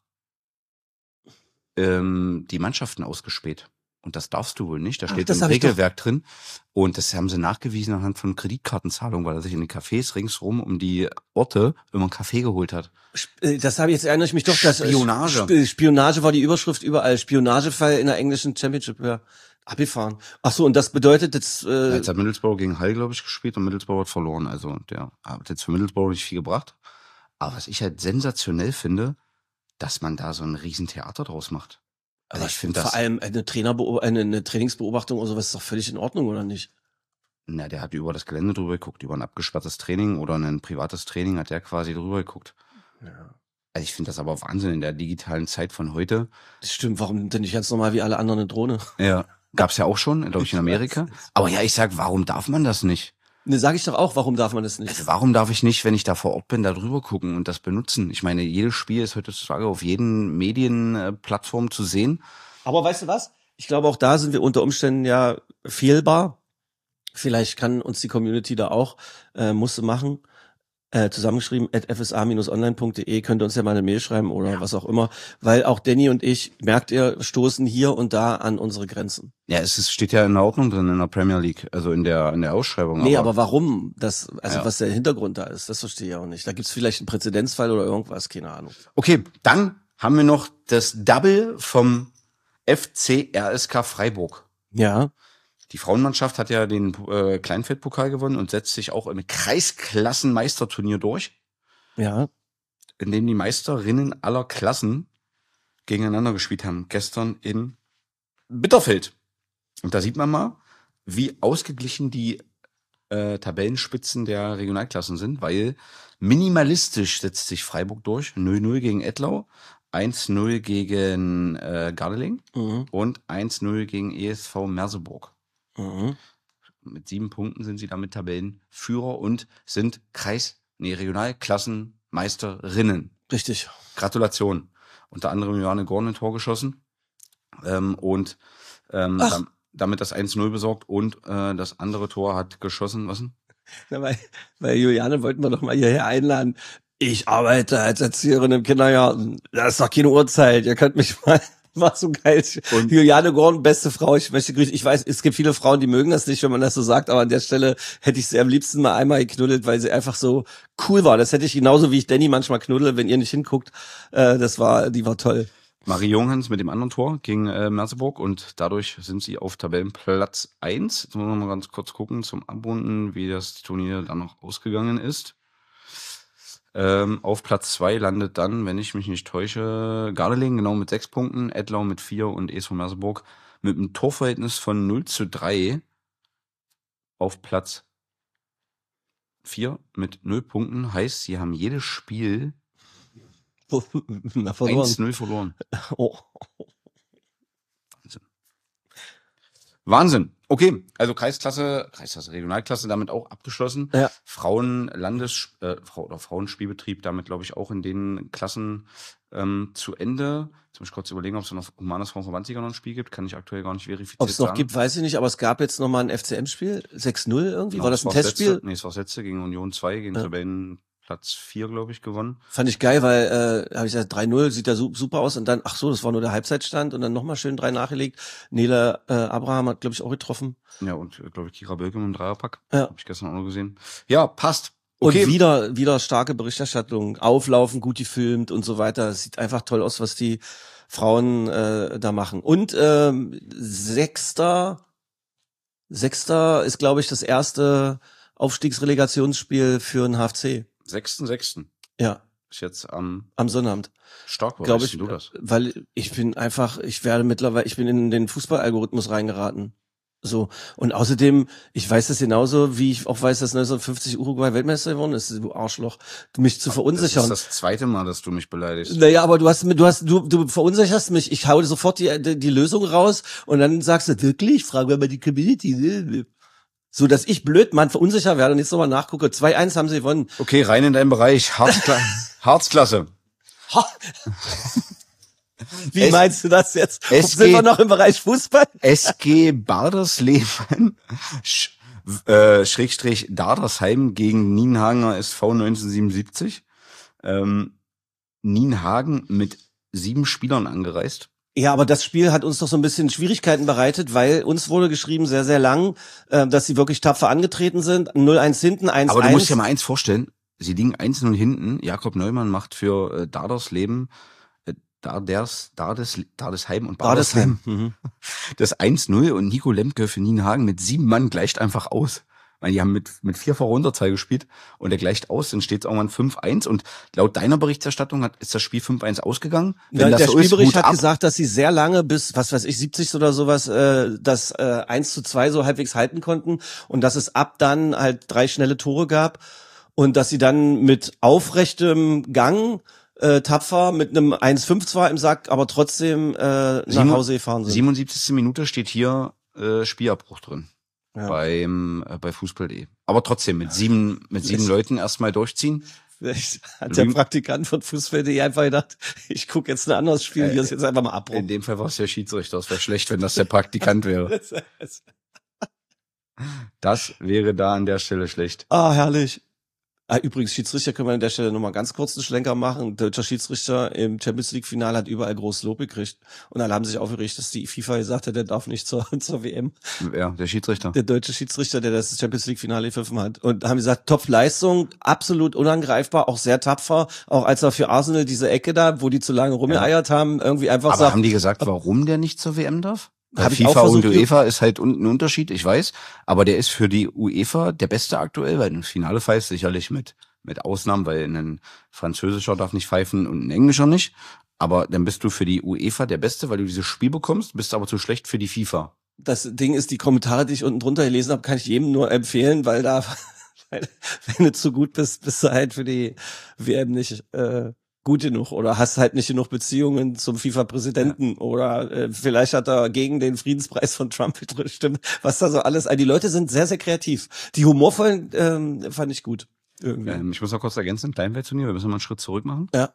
die Mannschaften ausgespäht. Und das darfst du wohl nicht. Da steht das im hab ich doch- Regelwerk drin. Und das haben sie nachgewiesen anhand von Kreditkartenzahlungen, weil er sich in den Cafés ringsrum um die Orte immer einen Kaffee geholt hat. Das habe ich jetzt erinnere ich mich doch, dass Spionage. Spionage war die Überschrift überall. Spionagefall in der englischen Championship, ja. Abgefahren. Ach so, und das bedeutet jetzt Jetzt hat Middlesbrough gegen Hull, glaube ich, gespielt und Middlesbrough hat verloren. Also der hat jetzt für Middlesbrough nicht viel gebracht. Aber was ich halt sensationell finde, dass man da so ein Riesentheater draus macht. Also ich finde das. vor allem eine Trainingsbeobachtung oder sowas ist doch völlig in Ordnung, oder nicht? Na, der hat über das Gelände drüber geguckt, über ein abgesperrtes Training oder ein privates Training hat der quasi drüber geguckt. Ja. Also ich finde das aber Wahnsinn in der digitalen Zeit von heute. Das stimmt, warum denn nicht ganz normal wie alle anderen eine Drohne? Ja. Gab's ja auch schon, glaube ich, in Amerika. Aber ja, ich sag, warum darf man das nicht? Ne, sag ich doch auch, warum darf man das nicht? Also warum darf ich nicht, wenn ich da vor Ort bin, da drüber gucken und das benutzen? Ich meine, jedes Spiel ist heutzutage auf jeden Medienplattform zu sehen. Aber weißt du was? Ich glaube, auch da sind wir unter Umständen ja fehlbar. Vielleicht kann uns die Community da auch, musste machen, zusammengeschrieben, @fsa-online.de, könnt ihr uns ja mal eine Mail schreiben oder was auch immer, weil auch Danny und ich, merkt ihr, stoßen hier und da an unsere Grenzen. Ja, steht ja in der Ordnung drin in der Premier League, also in der Ausschreibung. Nee, aber warum das, Ja. was der Hintergrund da ist, das verstehe ich auch nicht. Da gibt's vielleicht einen Präzedenzfall oder irgendwas, keine Ahnung. Okay, dann haben wir noch das Double vom FC RSK Freiburg. Ja. Die Frauenmannschaft hat ja den Kleinfeldpokal gewonnen und setzt sich auch im Kreisklassenmeisterturnier durch, Ja. in dem die Meisterinnen aller Klassen gegeneinander gespielt haben. Gestern in Bitterfeld. Und da sieht man mal, wie ausgeglichen die Tabellenspitzen der Regionalklassen sind, weil minimalistisch setzt sich Freiburg durch. 0-0 gegen Ettlau, 1-0 gegen Gardeling und 1-0 gegen ESV Merseburg. Mhm. Mit 7 Punkten sind sie damit Tabellenführer und sind Regionalklassenmeisterinnen. Richtig. Gratulation. Unter anderem Johanne Gorn ein Tor geschossen und damit das 1-0 besorgt und das andere Tor hat geschossen, was denn? Na, weil Juliane wollten wir doch mal hierher einladen. Ich arbeite als Erzieherin im Kindergarten. Das ist doch keine Uhrzeit. Ihr könnt mich mal. War so geil. Und Juliane Gorn, beste Frau. Ich möchte grüßen. Ich weiß, es gibt viele Frauen, die mögen das nicht, wenn man das so sagt, aber an der Stelle hätte ich sie am liebsten mal einmal geknuddelt, weil sie einfach so cool war. Das hätte ich genauso, wie ich Danny manchmal knuddel, wenn ihr nicht hinguckt. Die war toll. Marie Junghans mit dem anderen Tor gegen Merseburg und dadurch sind sie auf Tabellenplatz 1. Jetzt müssen wir mal ganz kurz gucken zum Abrunden, wie das Turnier dann noch ausgegangen ist. Auf Platz 2 landet dann, wenn ich mich nicht täusche, Gardeling, genau mit 6 Punkten, Ettlau mit 4 und ESV Merseburg mit einem Torverhältnis von 0:3 auf Platz 4 mit 0 Punkten. Heißt, sie haben jedes Spiel Na, verloren. 1-0 verloren. Oh. Wahnsinn. Okay, also Kreisklasse, Regionalklasse damit auch abgeschlossen. Ja. Frauenspielbetrieb damit, glaube ich, auch in den Klassen zu Ende. Jetzt muss ich kurz überlegen, ob es noch Humanes Frauenverbandsliga noch ein Spiel gibt. Kann ich aktuell gar nicht verifizieren. Ob es noch gibt, weiß ich nicht, aber es gab jetzt noch mal ein FCM-Spiel, 6-0 irgendwie. Genau, war das ein Testspiel? Nee, es war das letzte gegen Union 2, gegen Tabellenplatz 4, glaube ich, gewonnen. Fand ich geil, weil, habe ich gesagt, 3-0, sieht ja super aus und dann, ach so, das war nur der Halbzeitstand und dann nochmal schön 3 nachgelegt. Nele Abraham hat, glaube ich, auch getroffen. Ja, und, glaube ich, Kira Bölke mit dem Dreierpack. Ja. Habe ich gestern auch noch gesehen. Ja, passt. Okay. Und wieder starke Berichterstattung, auflaufen, gut gefilmt und so weiter. Es sieht einfach toll aus, was die Frauen da machen. Und 6. 6. ist, glaube ich, das erste Aufstiegsrelegationsspiel für den HFC. 6.6. Ja. Ist jetzt am Sonnabend. Stark, Glaube ich, du das? weil ich bin in den Fußballalgorithmus reingeraten. So. Und außerdem, ich weiß das genauso, wie ich auch weiß, dass 1950 Uruguay Weltmeister geworden ist, du Arschloch, mich zu verunsichern. Das ist das zweite Mal, dass du mich beleidigst. Naja, aber du verunsicherst mich. Ich hau sofort die Lösung raus und dann sagst du, wirklich? Fragen wir mal die Community. So, dass ich Blödmann verunsicher werde und jetzt nochmal nachgucke. 2-1 haben sie gewonnen. Okay, rein in deinen Bereich. Harzklasse. Wie meinst du das jetzt? Sind wir noch im Bereich Fußball? SG Bardersleben Schrägstrich Dardersheim gegen Nienhagener SV 1977. Nienhagen mit 7 Spielern angereist. Ja, aber das Spiel hat uns doch so ein bisschen Schwierigkeiten bereitet, weil uns wurde geschrieben, sehr, sehr lang, dass sie wirklich tapfer angetreten sind. 0-1 hinten, 1-1. Aber du musst dir mal eins vorstellen, sie liegen 1-0 hinten. Jakob Neumann macht für Dardersleben Dardesheim und Bardersheim das 1-0 und Nico Lemke für Nienhagen mit 7 Mann gleicht einfach aus. Ich meine, die haben mit 4 vor Unterzahl gespielt und der gleicht aus, dann steht es irgendwann 5-1 und laut deiner Berichterstattung ist das Spiel 5-1 ausgegangen. Wenn das der so Spielbericht hat gesagt, dass sie sehr lange bis, was weiß ich, 70 oder sowas, das 1-2 so halbwegs halten konnten und dass es ab dann halt 3 schnelle Tore gab und dass sie dann mit aufrechtem Gang tapfer mit einem 1-5 zwar im Sack, aber trotzdem nach Hause gefahren sind. 77. Minute steht hier Spielabbruch drin. Ja. Bei Fußball.de. Aber trotzdem mit sieben Leuten erstmal durchziehen. Vielleicht hat der Praktikant von Fußball.de einfach gedacht, ich gucke jetzt ein anderes Spiel, hier ist jetzt einfach mal Abbruch. In dem Fall war es der Schiedsrichter. Es wäre schlecht, wenn das der Praktikant wäre. Das wäre da an der Stelle schlecht. Ah, herrlich. Übrigens, Schiedsrichter können wir an der Stelle nochmal ganz kurz einen Schlenker machen. Deutscher Schiedsrichter im Champions-League-Finale hat überall groß Lob gekriegt. Und alle haben sich aufgeregt, dass die FIFA gesagt hat, der darf nicht zur WM. Ja, der Schiedsrichter. Der deutsche Schiedsrichter, der das Champions-League-Finale gepfiffen hat. Und haben gesagt, Top-Leistung, absolut unangreifbar, auch sehr tapfer. Auch als er für Arsenal diese Ecke da, wo die zu lange rumgeeiert haben, irgendwie einfach sagt. Aber haben die gesagt, warum der nicht zur WM darf? FIFA und UEFA ist halt ein Unterschied, ich weiß, aber der ist für die UEFA der Beste aktuell, weil ein Finale pfeift sicherlich mit Ausnahmen, weil ein Französischer darf nicht pfeifen und ein Englischer nicht, aber dann bist du für die UEFA der Beste, weil du dieses Spiel bekommst, bist aber zu schlecht für die FIFA. Das Ding ist, die Kommentare, die ich unten drunter gelesen habe, kann ich jedem nur empfehlen, weil wenn du zu gut bist du halt für die WM nicht gut genug oder hast halt nicht genug Beziehungen zum FIFA-Präsidenten oder vielleicht hat er gegen den Friedenspreis von Trump gestimmt, was da so alles. Die Leute sind sehr, sehr kreativ. Die humorvollen fand ich gut. Ich muss noch kurz ergänzen, Kleinfeldturnier, wir müssen mal einen Schritt zurück machen. Ja.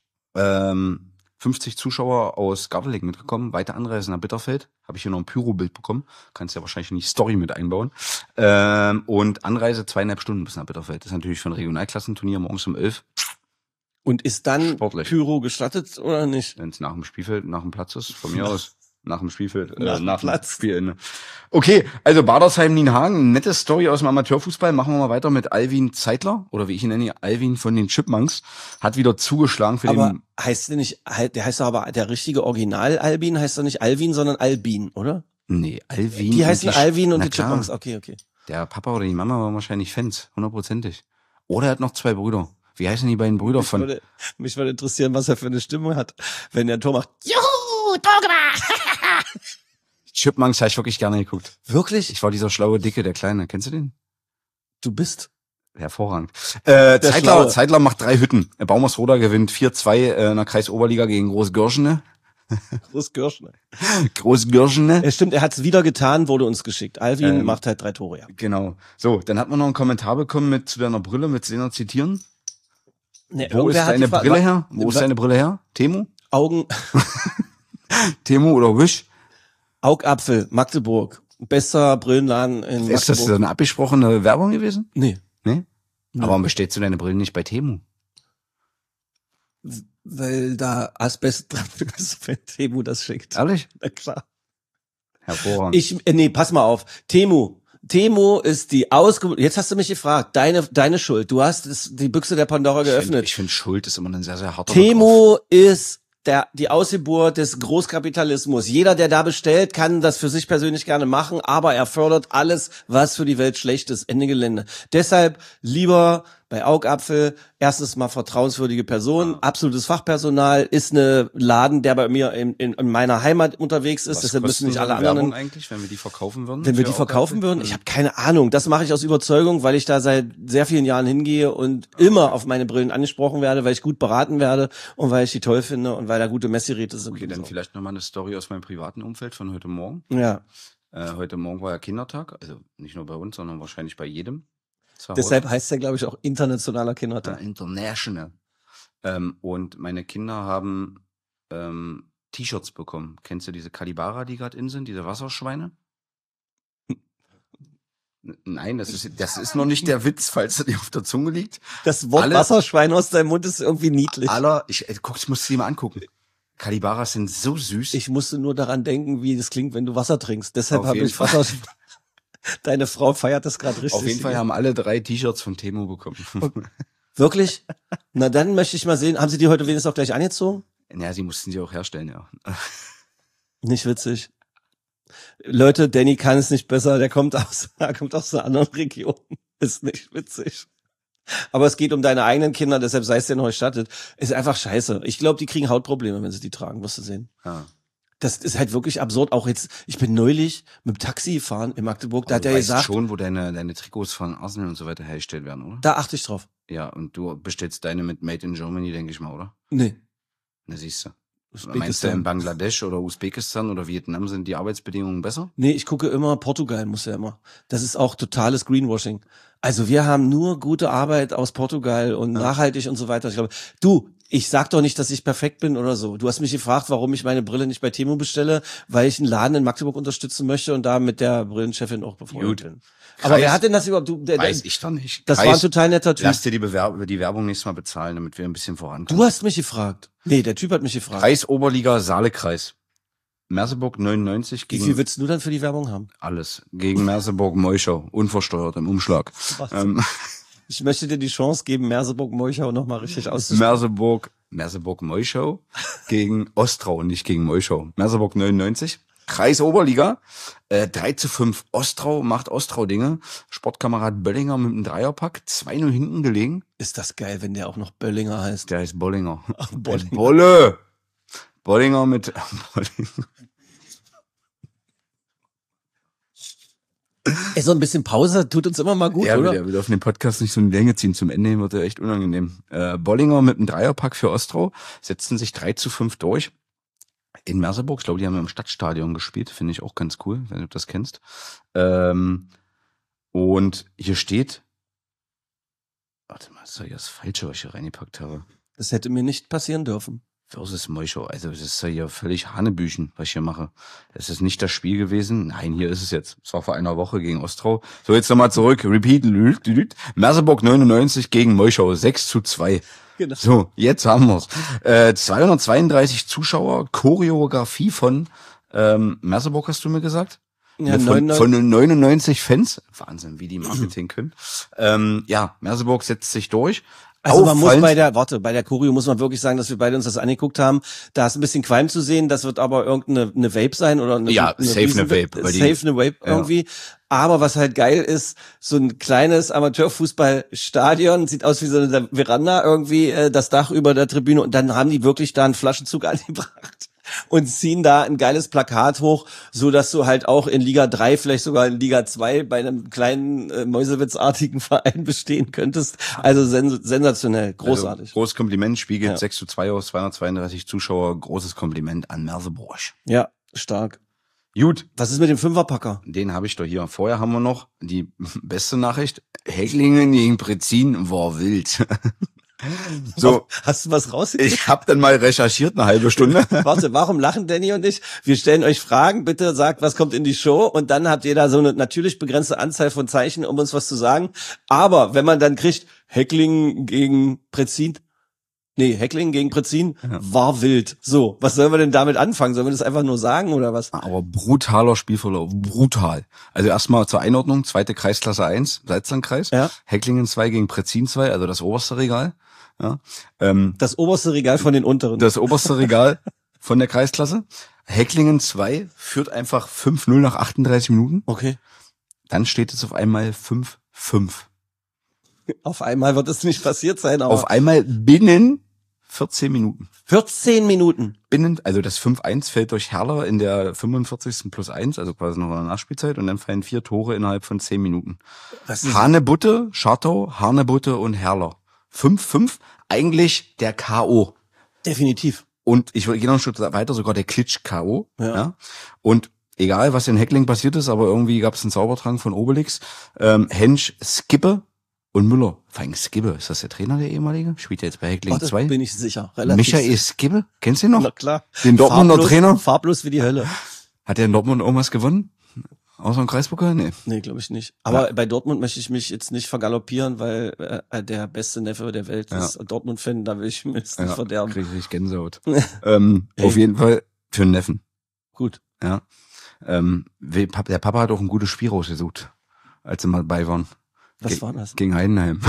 50 Zuschauer aus Gardeling mitgekommen, weiter Anreise nach Bitterfeld. Habe ich hier noch ein Pyro-Bild bekommen. Kannst ja wahrscheinlich in die Story mit einbauen. Und Anreise 2,5 Stunden bis nach Bitterfeld. Das ist natürlich für ein Regionalklassenturnier morgens um 11. Und ist dann sportlich. Pyro gestattet oder nicht? Wenn es nach dem Spielfeld, nach dem Platz ist, von mir aus. Nach dem Spielfeld, nach dem Spielende. Okay, also Bardersheim, Nienhagen, nette Story aus dem Amateurfußball. Machen wir mal weiter mit Alvin Zeitler, oder wie ich ihn nenne, Alvin von den Chipmunks, hat wieder zugeschlagen für aber den... heißt der nicht, der heißt doch aber, der richtige Original Albin heißt doch nicht Alvin, sondern Albin, oder? Nee, Alvin. Die heißen Alvin und die Chipmunks, okay. Der Papa oder die Mama waren wahrscheinlich Fans, 100%. Oder er hat noch 2 Brüder. Wie heißen die beiden Brüder von... Mich würde interessieren, was er für eine Stimme hat, wenn er ein Tor macht. Juhu, Tor gemacht! Chipmunks habe ich wirklich gerne geguckt. Wirklich? Ich war dieser schlaue Dicke, der Kleine. Kennst du den? Du bist? Hervorragend. Zeitler macht 3 Hütten. Baumersroda gewinnt 4-2 in der Kreisoberliga gegen Großgörschene. Großgörschene. Ja, stimmt, er hat's wieder getan, wurde uns geschickt. Alvin macht halt 3 Tore, ja. Genau. So, dann hat man noch einen Kommentar bekommen zu deiner Brille, mit Sena zitieren. Nee, Wo ist deine Brille her? Wo ist deine Brille her? Temu? Augen. Temu oder Wish? Augapfel, Magdeburg. Bester Brillenladen in Magdeburg. Ist das eine abgesprochene Werbung gewesen? Nee. Nee? Aber warum bestellst du deine Brillen nicht bei Temu? Weil da Asbest dran ist, wenn Temu das schickt. Ehrlich? Na klar. Hervorragend. Nee, pass mal auf. Temu ist die jetzt hast du mich gefragt, deine Schuld. Du hast die Büchse der Pandora geöffnet. Ich finde Schuld ist immer ein sehr, sehr harter Temu ist die Ausgeburt des Großkapitalismus. Jeder, der da bestellt, kann das für sich persönlich gerne machen, aber er fördert alles, was für die Welt schlecht ist. Ende Gelände. Deshalb lieber bei Augapfel erstens mal vertrauenswürdige Person, absolutes Fachpersonal, ist eine Laden, der bei mir in meiner Heimat unterwegs ist. Was Deshalb müssen nicht alle Werbung anderen eigentlich, wenn wir die verkaufen würden? Wenn wir die verkaufen würden? Ich habe keine Ahnung. Das mache ich aus Überzeugung, weil ich da seit sehr vielen Jahren hingehe und immer auf meine Brillen angesprochen werde, weil ich gut beraten werde und weil ich die toll finde und weil da gute Messgeräte sind. Okay, dann vielleicht nochmal eine Story aus meinem privaten Umfeld von heute Morgen. Ja. Heute Morgen war ja Kindertag, also nicht nur bei uns, sondern wahrscheinlich bei jedem. Deshalb heißt er, glaube ich, auch internationaler Kindertag. International. Und meine Kinder haben T-Shirts bekommen. Kennst du diese Kalibara, die gerade in sind, diese Wasserschweine? Nein, das ist noch nicht der Witz, falls er dir auf der Zunge liegt. Das Wort Wasserschwein aus deinem Mund ist irgendwie niedlich. Ich musst du dir mal angucken. Kalibaras sind so süß. Ich musste nur daran denken, wie das klingt, wenn du Wasser trinkst. Deshalb habe ich Wasserschwein. Deine Frau feiert das gerade richtig. Auf jeden Fall haben alle 3 T-Shirts von Temo bekommen. Wirklich? Na dann möchte ich mal sehen, haben sie die heute wenigstens auch gleich angezogen? Naja, sie mussten sie auch herstellen, ja. Nicht witzig. Leute, Danny kann es nicht besser, er kommt aus einer anderen Region. Ist nicht witzig. Aber es geht um deine eigenen Kinder, deshalb sei es dir noch gestattet. Ist einfach scheiße. Ich glaube, die kriegen Hautprobleme, wenn sie die tragen, wirst du sehen. Ja. Das ist halt wirklich absurd. Auch jetzt, ich bin neulich mit dem Taxi gefahren in Magdeburg, da hat er gesagt. Du weißt gesagt. schon, wo deine Trikots von Arsenal und so weiter hergestellt werden, oder? Da achte ich drauf. Ja, und du bestellst deine mit Made in Germany, denke ich mal, oder? Nee. Na, siehst du. Meinst du, in Bangladesch oder Usbekistan oder Vietnam sind die Arbeitsbedingungen besser? Nee, ich gucke immer, Portugal muss ja immer. Das ist auch totales Greenwashing. Also wir haben nur gute Arbeit aus Portugal und nachhaltig und so weiter. Ich glaube, ich sag doch nicht, dass ich perfekt bin oder so. Du hast mich gefragt, warum ich meine Brille nicht bei Temu bestelle, weil ich einen Laden in Magdeburg unterstützen möchte und da mit der Brillenchefin auch befreundet bin. Aber wer hat denn das überhaupt? Weiß ich doch nicht. Das war ein total netter Typ. Lass dir die Werbung nächstes Mal bezahlen, damit wir ein bisschen vorankommen. Du hast mich gefragt. Nee, der Typ hat mich gefragt. Kreis Oberliga Saale-Kreis. Merseburg 99 gegen... Wie viel willst du dann für die Werbung haben? Alles. Gegen Merseburg-Meuschau. Unversteuert im Umschlag. Ich möchte dir die Chance geben, Merseburg-Meuschau nochmal richtig auszusprechen. Merseburg-Meuschau gegen Ostrau, nicht gegen Meuschau. Merseburg 99. Kreis Oberliga, 3:5. Ostrau macht Ostrau-Dinge. Sportkamerad Böllinger mit einem Dreierpack, 2-0 hinten gelegen. Ist das geil, wenn der auch noch Böllinger heißt. Der heißt Bollinger. Bollinger. Bollinger mit Bollinger. Ey, so ein bisschen Pause tut uns immer mal gut, ja, oder? Wir dürfen den Podcast nicht so in die Länge ziehen. Zum Ende wird er echt unangenehm. Bollinger mit einem Dreierpack für Ostrau setzten sich 3:5 durch. In Merseburg, ich glaube, die haben im Stadtstadion gespielt, finde ich auch ganz cool, wenn du das kennst. Und hier steht, warte mal, ist doch das Falsche, was ich hier reingepackt habe. Das hätte mir nicht passieren dürfen. Versus Meuschau, also das ist ja hier völlig Hanebüchen, was ich hier mache. Es ist nicht das Spiel gewesen, nein, hier ist es jetzt. Es war vor einer Woche gegen Ostrau. So, jetzt nochmal zurück, repeat. Merseburg 99 gegen Meuschau, 6:2. Genau. So, jetzt haben wir's. 232 Zuschauer, Choreografie von Merseburg, hast du mir gesagt? Ja, von 99 Fans. Wahnsinn, wie die Marketing können. Merseburg setzt sich durch. Also man muss bei der Choreo muss man wirklich sagen, dass wir beide uns das angeguckt haben. Da ist ein bisschen Qualm zu sehen, das wird aber irgendeine Vape sein oder eine Vape irgendwie. Aber was halt geil ist, so ein kleines Amateurfußballstadion, sieht aus wie so eine Veranda irgendwie, das Dach über der Tribüne und dann haben die wirklich da einen Flaschenzug angebracht und ziehen da ein geiles Plakat hoch, so dass du halt auch in Liga 3, vielleicht sogar in Liga 2 bei einem kleinen Mäusewitzartigen Verein bestehen könntest. Also sensationell, großartig. Also, großes Kompliment, Spiel geht 6:2 aus, 232 Zuschauer, großes Kompliment an Merseburg. Ja, stark. Gut. Was ist mit dem Fünferpacker? Den habe ich doch hier. Vorher haben wir noch die beste Nachricht. Hecklingen gegen Pretzin war wild. So, hast du was rausgekriegt? Ich habe dann mal recherchiert, eine halbe Stunde. Warte, warum lachen Danny und ich? Wir stellen euch Fragen, bitte sagt, was kommt in die Show und dann habt ihr da so eine natürlich begrenzte Anzahl von Zeichen, um uns was zu sagen. Aber wenn man dann kriegt, Heckling gegen Pretzin, Nee, Hecklingen gegen Pretzin war wild. So, was sollen wir denn damit anfangen? Sollen wir das einfach nur sagen oder was? Aber brutaler Spielverlauf, brutal. Also erstmal zur Einordnung, 2. Kreisklasse 1, Salzlandkreis. Ja. Hecklingen 2 gegen Pretzin 2, also das oberste Regal. Ja. Das oberste Regal von den unteren. Das oberste Regal von der Kreisklasse. Hecklingen 2 führt einfach 5-0 nach 38 Minuten. Okay. Dann steht es auf einmal 5-5. Auf einmal wird es nicht passiert sein, aber Auf einmal binnen 14 Minuten. 14 Minuten. Also das 5-1 fällt durch Herler in der 45. plus 1, also quasi noch in der Nachspielzeit, und dann fallen 4 Tore innerhalb von 10 Minuten. Was ist Hanebutte, Schartau, Hanebutte und Herler. 5-5, eigentlich der K.O. definitiv. Und ich gehe noch ein Stück weiter, sogar der Klitsch K.O. Ja. Und egal, was in Heckling passiert ist, aber irgendwie gab es einen Zaubertrank von Obelix. Hensch, Skippe und Müller. Vor allem Skibbe, ist das der Trainer, der ehemalige? Spielt ja jetzt bei Heckling Das 2. bin ich sicher. Relativ Michael sicher. Skibbe, kennst du ihn noch? Na klar. Den Dortmunder Farblos- Trainer? Farblos wie die Hölle. Hat der in Dortmund irgendwas gewonnen? Außer dem Kreispokal? Nee. Nee, glaube ich nicht. Aber bei Dortmund möchte ich mich jetzt nicht vergaloppieren, weil der beste Neffe der Welt ist Dortmund-Fan, da will ich mir jetzt nicht verderben. Krieg ich Gänsehaut. Auf jeden Fall für einen Neffen. Gut. Ja. Der Papa hat auch ein gutes Spiel rausgesucht, als sie mal dabei waren. Was war das? Gegen Heidenheim.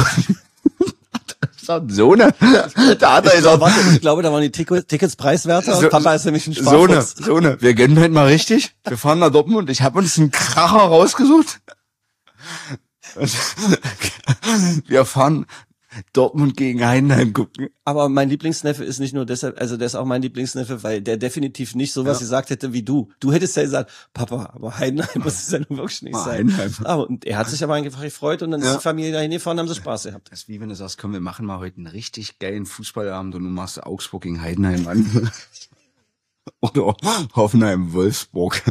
So eine. Da hat er Ich glaube, da waren die Tickets preiswerter. So- Papa ist nämlich ein Sparfuchs. so eine. Wir gönnen heute mal richtig. Wir fahren nach Dortmund. Ich habe uns einen Kracher rausgesucht. Und wir fahren Dortmund gegen Heidenheim gucken. Aber mein Lieblingsneffe ist nicht nur deshalb, also der ist auch mein Lieblingsneffe, weil der definitiv nicht sowas gesagt hätte wie du. Du hättest ja gesagt, Papa, aber Heidenheim muss es ja nun wirklich nicht sein. Heidenheim. Aber und er hat sich aber einfach gefreut und dann ist die Familie dahin gefahren, haben sie Spaß gehabt. Das ist wie wenn du sagst, komm, wir machen mal heute einen richtig geilen Fußballabend und du machst Augsburg gegen Heidenheim an. Oder Hoffenheim-Wolfsburg.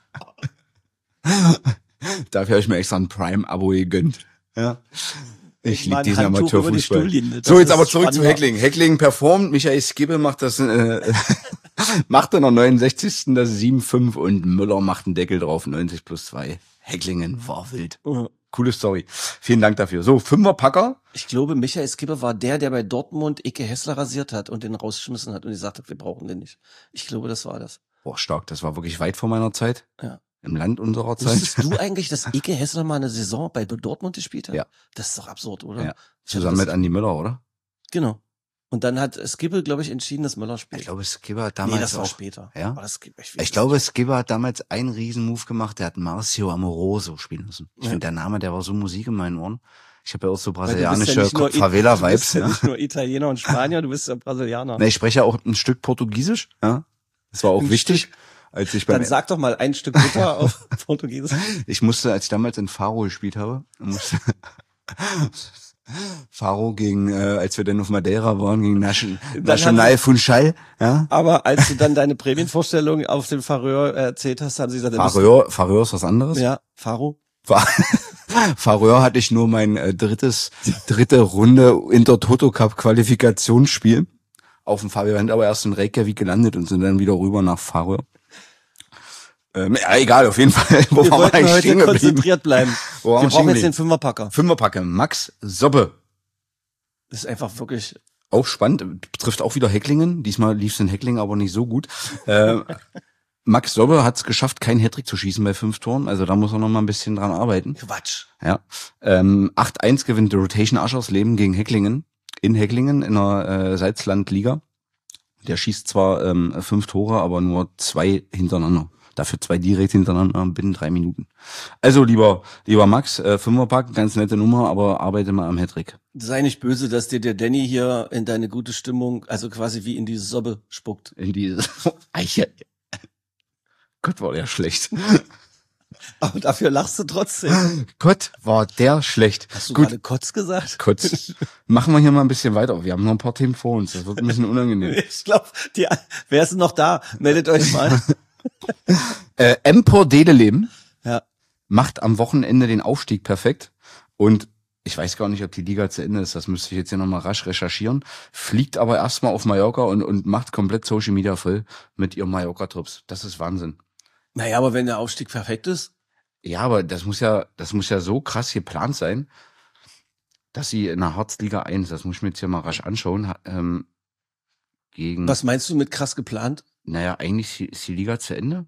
Dafür habe ich mir extra ein Prime-Abo gegönnt. Ja. Ich liebe Mal ein diesen Handtuch über die Amateurfußball. Stuhllinde. Das So, jetzt ist aber zurück zu spannender. Heckling. Heckling performt, Michael Skibbe macht das, macht in der 69. das 7-5 und Müller macht einen Deckel drauf, 90 plus 2. Hecklingen war wild. Ja. Coole Story. Vielen Dank dafür. So, Fünferpacker. Ich glaube, Michael Skipper war der bei Dortmund Icke Hessler rasiert hat und den rausgeschmissen hat und gesagt hat, wir brauchen den nicht. Ich glaube, das war das. Boah, stark. Das war wirklich weit vor meiner Zeit. Ja. Im Land unserer Zeit. Wusstest du eigentlich, dass Icke Hessler mal eine Saison bei Dortmund gespielt hat? Ja. Das ist doch absurd, oder? Ja. Ich Zusammen hatte mit Andi Müller, oder? Genau. Und dann hat Skibbe, glaube ich, entschieden, dass Müller spielt. Ich glaube, Skibbe hat damals das war auch. später. Ja? Aber das, Ich glaube, Skibbe hat damals einen Riesenmove gemacht. Der hat Marcio Amoroso spielen müssen. Ich finde, der Name, der war so Musik in meinen Ohren. Ich habe ja auch so brasilianische Favela-Vibes. Du bist ja nicht nur Italiener und Spanier, du bist ja Brasilianer. Ich spreche ja auch ein Stück Portugiesisch. Ja, das war auch wichtig. Als ich Dann sag doch mal ein Stück Butter auf Portugiesisch. Ich musste, als ich damals in Faro gespielt habe, Faro gegen, als wir dann auf Madeira waren, gegen Nacional Funchal, ja. Aber als du dann deine Prämienvorstellung auf dem Färöer erzählt hast, haben sie gesagt, Färöer ist was anderes. Ja, Faro. Färöer hatte ich nur mein dritte Runde Intertoto Cup Qualifikationsspiel auf dem Färöer. Wir sind aber erst in Reykjavik gelandet und sind dann wieder rüber nach Färöer. Ja, egal, auf jeden Fall. Wir wollten heute konzentriert bleiben. Wir brauchen jetzt den Fünferpacker. Fünferpacker. Max Sobbe. Das ist einfach wirklich... Auch spannend. Betrifft auch wieder Hecklingen. Diesmal lief es in Hecklingen aber nicht so gut. Max Sobbe hat es geschafft, keinen Hattrick zu schießen bei 5 Toren. Also da muss er noch mal ein bisschen dran arbeiten. Quatsch. Ja. 8-1 gewinnt die Rotation Aschersleben gegen Hecklingen. In Hecklingen in der Salzlandliga. Der schießt zwar 5 Tore, aber nur 2 hintereinander. Dafür 2 direkt hintereinander binnen 3 Minuten. Also lieber Max, Fünferpack, ganz nette Nummer, aber arbeite mal am Hattrick. Sei nicht böse, dass dir der Danny hier in deine gute Stimmung, also quasi wie in diese Sobbe spuckt. In diese Eiche. Gott, war der schlecht. Aber dafür lachst du trotzdem. Gott, war der schlecht. Hast du Gut, gerade Kotz gesagt? Kotz. Machen wir hier mal ein bisschen weiter. Wir haben noch ein paar Themen vor uns. Das wird ein bisschen unangenehm. Ich glaube, wer ist denn noch da? Meldet euch mal. Empor Dedeleben Ja. macht am Wochenende den Aufstieg perfekt und ich weiß gar nicht, ob die Liga zu Ende ist, das müsste ich jetzt hier nochmal rasch recherchieren, fliegt aber erstmal auf Mallorca und macht komplett Social Media voll mit ihrem Mallorca-Trupps. Das ist Wahnsinn. Naja, aber wenn der Aufstieg perfekt ist, Ja, aber das muss ja so krass geplant sein, dass sie in der Harzliga 1, das muss ich mir jetzt hier mal rasch anschauen, gegen... Was meinst du mit krass geplant? Naja, eigentlich ist die Liga zu Ende.